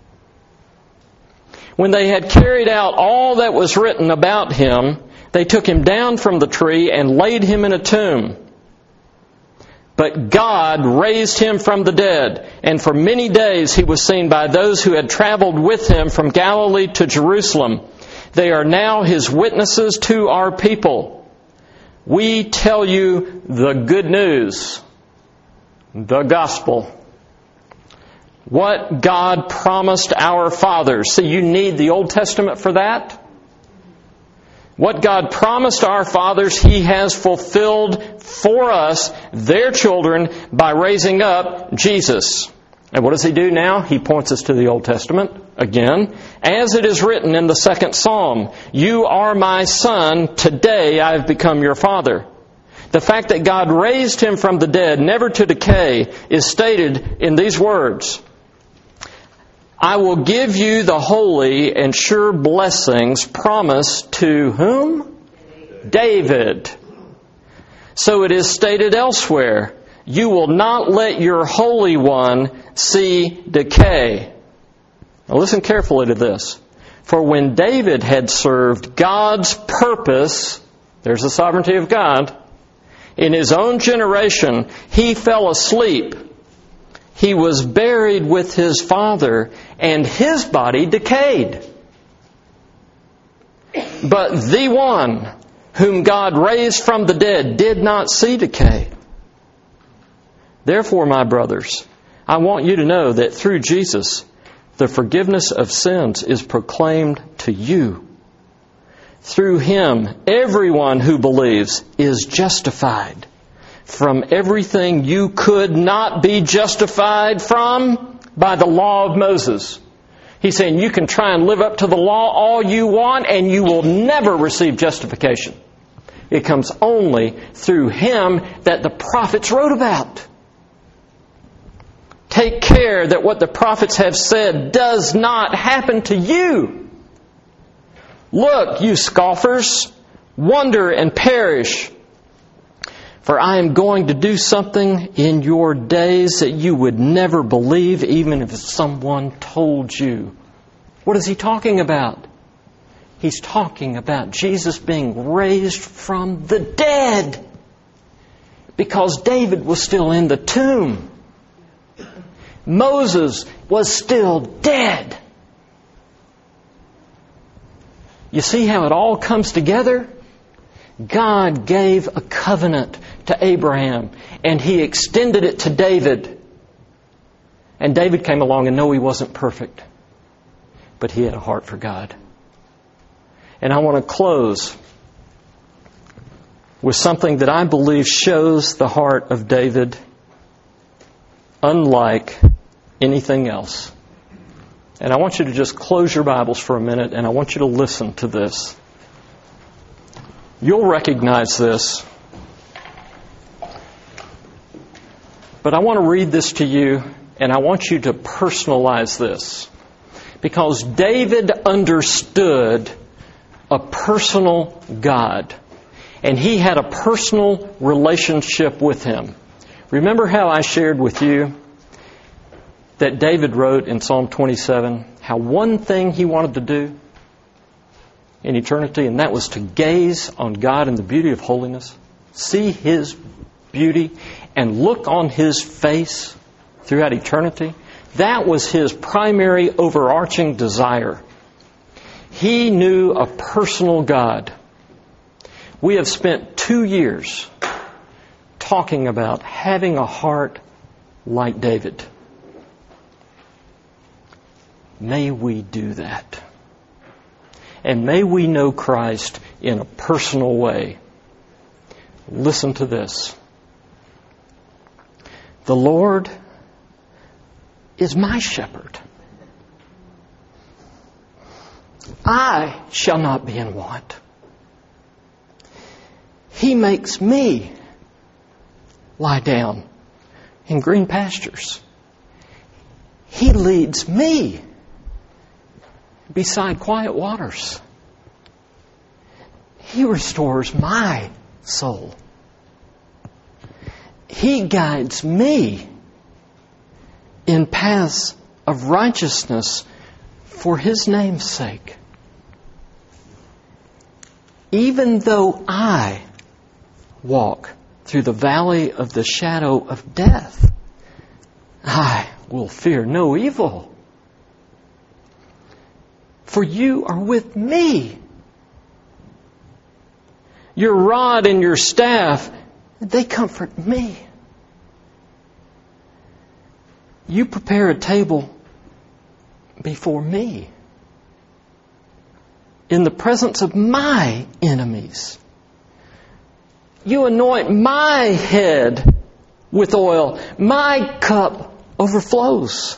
When they had carried out all that was written about Him, they took Him down from the tree and laid Him in a tomb. But God raised Him from the dead, and for many days He was seen by those who had traveled with Him from Galilee to Jerusalem. They are now His witnesses to our people. We tell you the good news, the gospel. What God promised our fathers. See, you need the Old Testament for that. What God promised our fathers, He has fulfilled for us, their children, by raising up Jesus. And what does He do now? He points us to the Old Testament again. As it is written in the 2nd Psalm, you are my son, today I have become your father. The fact that God raised Him from the dead, never to decay, is stated in these words. I will give you the holy and sure blessings promised to whom? David. So it is stated elsewhere, you will not let your Holy One see decay. Now listen carefully to this. For when David had served God's purpose, there's the sovereignty of God, in his own generation, he fell asleep. He was buried with his father, and his body decayed. But the one whom God raised from the dead did not see decay. Therefore, my brothers, I want you to know that through Jesus, the forgiveness of sins is proclaimed to you. Through Him, everyone who believes is justified from everything you could not be justified from by the law of Moses. He's saying you can try and live up to the law all you want and you will never receive justification. It comes only through Him that the prophets wrote about. Take care that what the prophets have said does not happen to you. Look, you scoffers, wonder and perish. For I am going to do something in your days that you would never believe, even if someone told you. What is he talking about? He's talking about Jesus being raised from the dead. Because David was still in the tomb. Moses was still dead. You see how it all comes together? God gave a covenant to Abraham, and He extended it to David. And David came along, and no, he wasn't perfect, but he had a heart for God. And I want to close with something that I believe shows the heart of David unlike anything else. And I want you to just close your Bibles for a minute, and I want you to listen to this. You'll recognize this. But I want to read this to you, and I want you to personalize this. Because David understood a personal God. And he had a personal relationship with Him. Remember how I shared with you that David wrote in Psalm 27 how one thing he wanted to do in eternity, and that was to gaze on God in the beauty of holiness, see His beauty, and look on His face throughout eternity. That was his primary overarching desire. He knew a personal God. We have spent 2 years talking about having a heart like David. May we do that. And may we know Christ in a personal way. Listen to this. The Lord is my shepherd. I shall not be in want. He makes me lie down in green pastures. He leads me beside quiet waters. He restores my soul. He guides me in paths of righteousness for His name's sake. Even though I walk through the valley of the shadow of death, I will fear no evil. For You are with me. Your rod and Your staff, they comfort me. You prepare a table before me in the presence of my enemies. You anoint my head with oil. My cup overflows.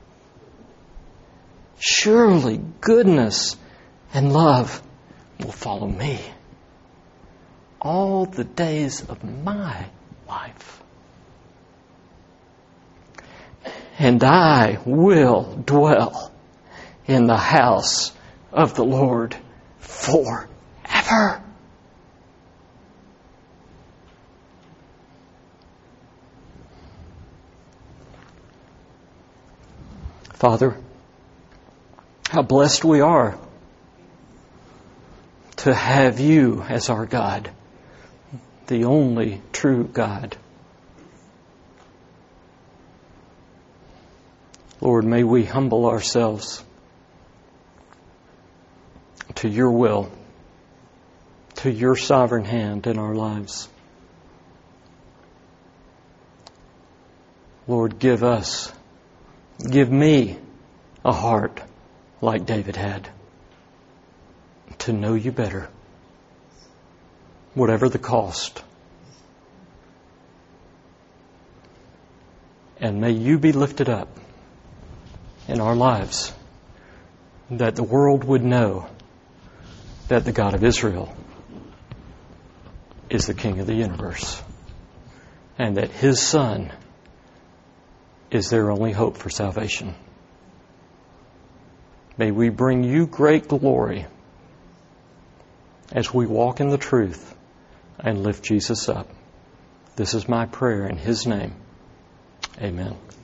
Surely goodness and love will follow me all the days of my life. And I will dwell in the house of the Lord forever. Father, how blessed we are to have You as our God, the only true God. Lord, may we humble ourselves to Your will, to Your sovereign hand in our lives. Lord, give me a heart like David had, to know You better, whatever the cost. And may You be lifted up in our lives, that the world would know that the God of Israel is the King of the universe, and that His Son is their only hope for salvation. May we bring You great glory as we walk in the truth and lift Jesus up. This is my prayer in His name. Amen.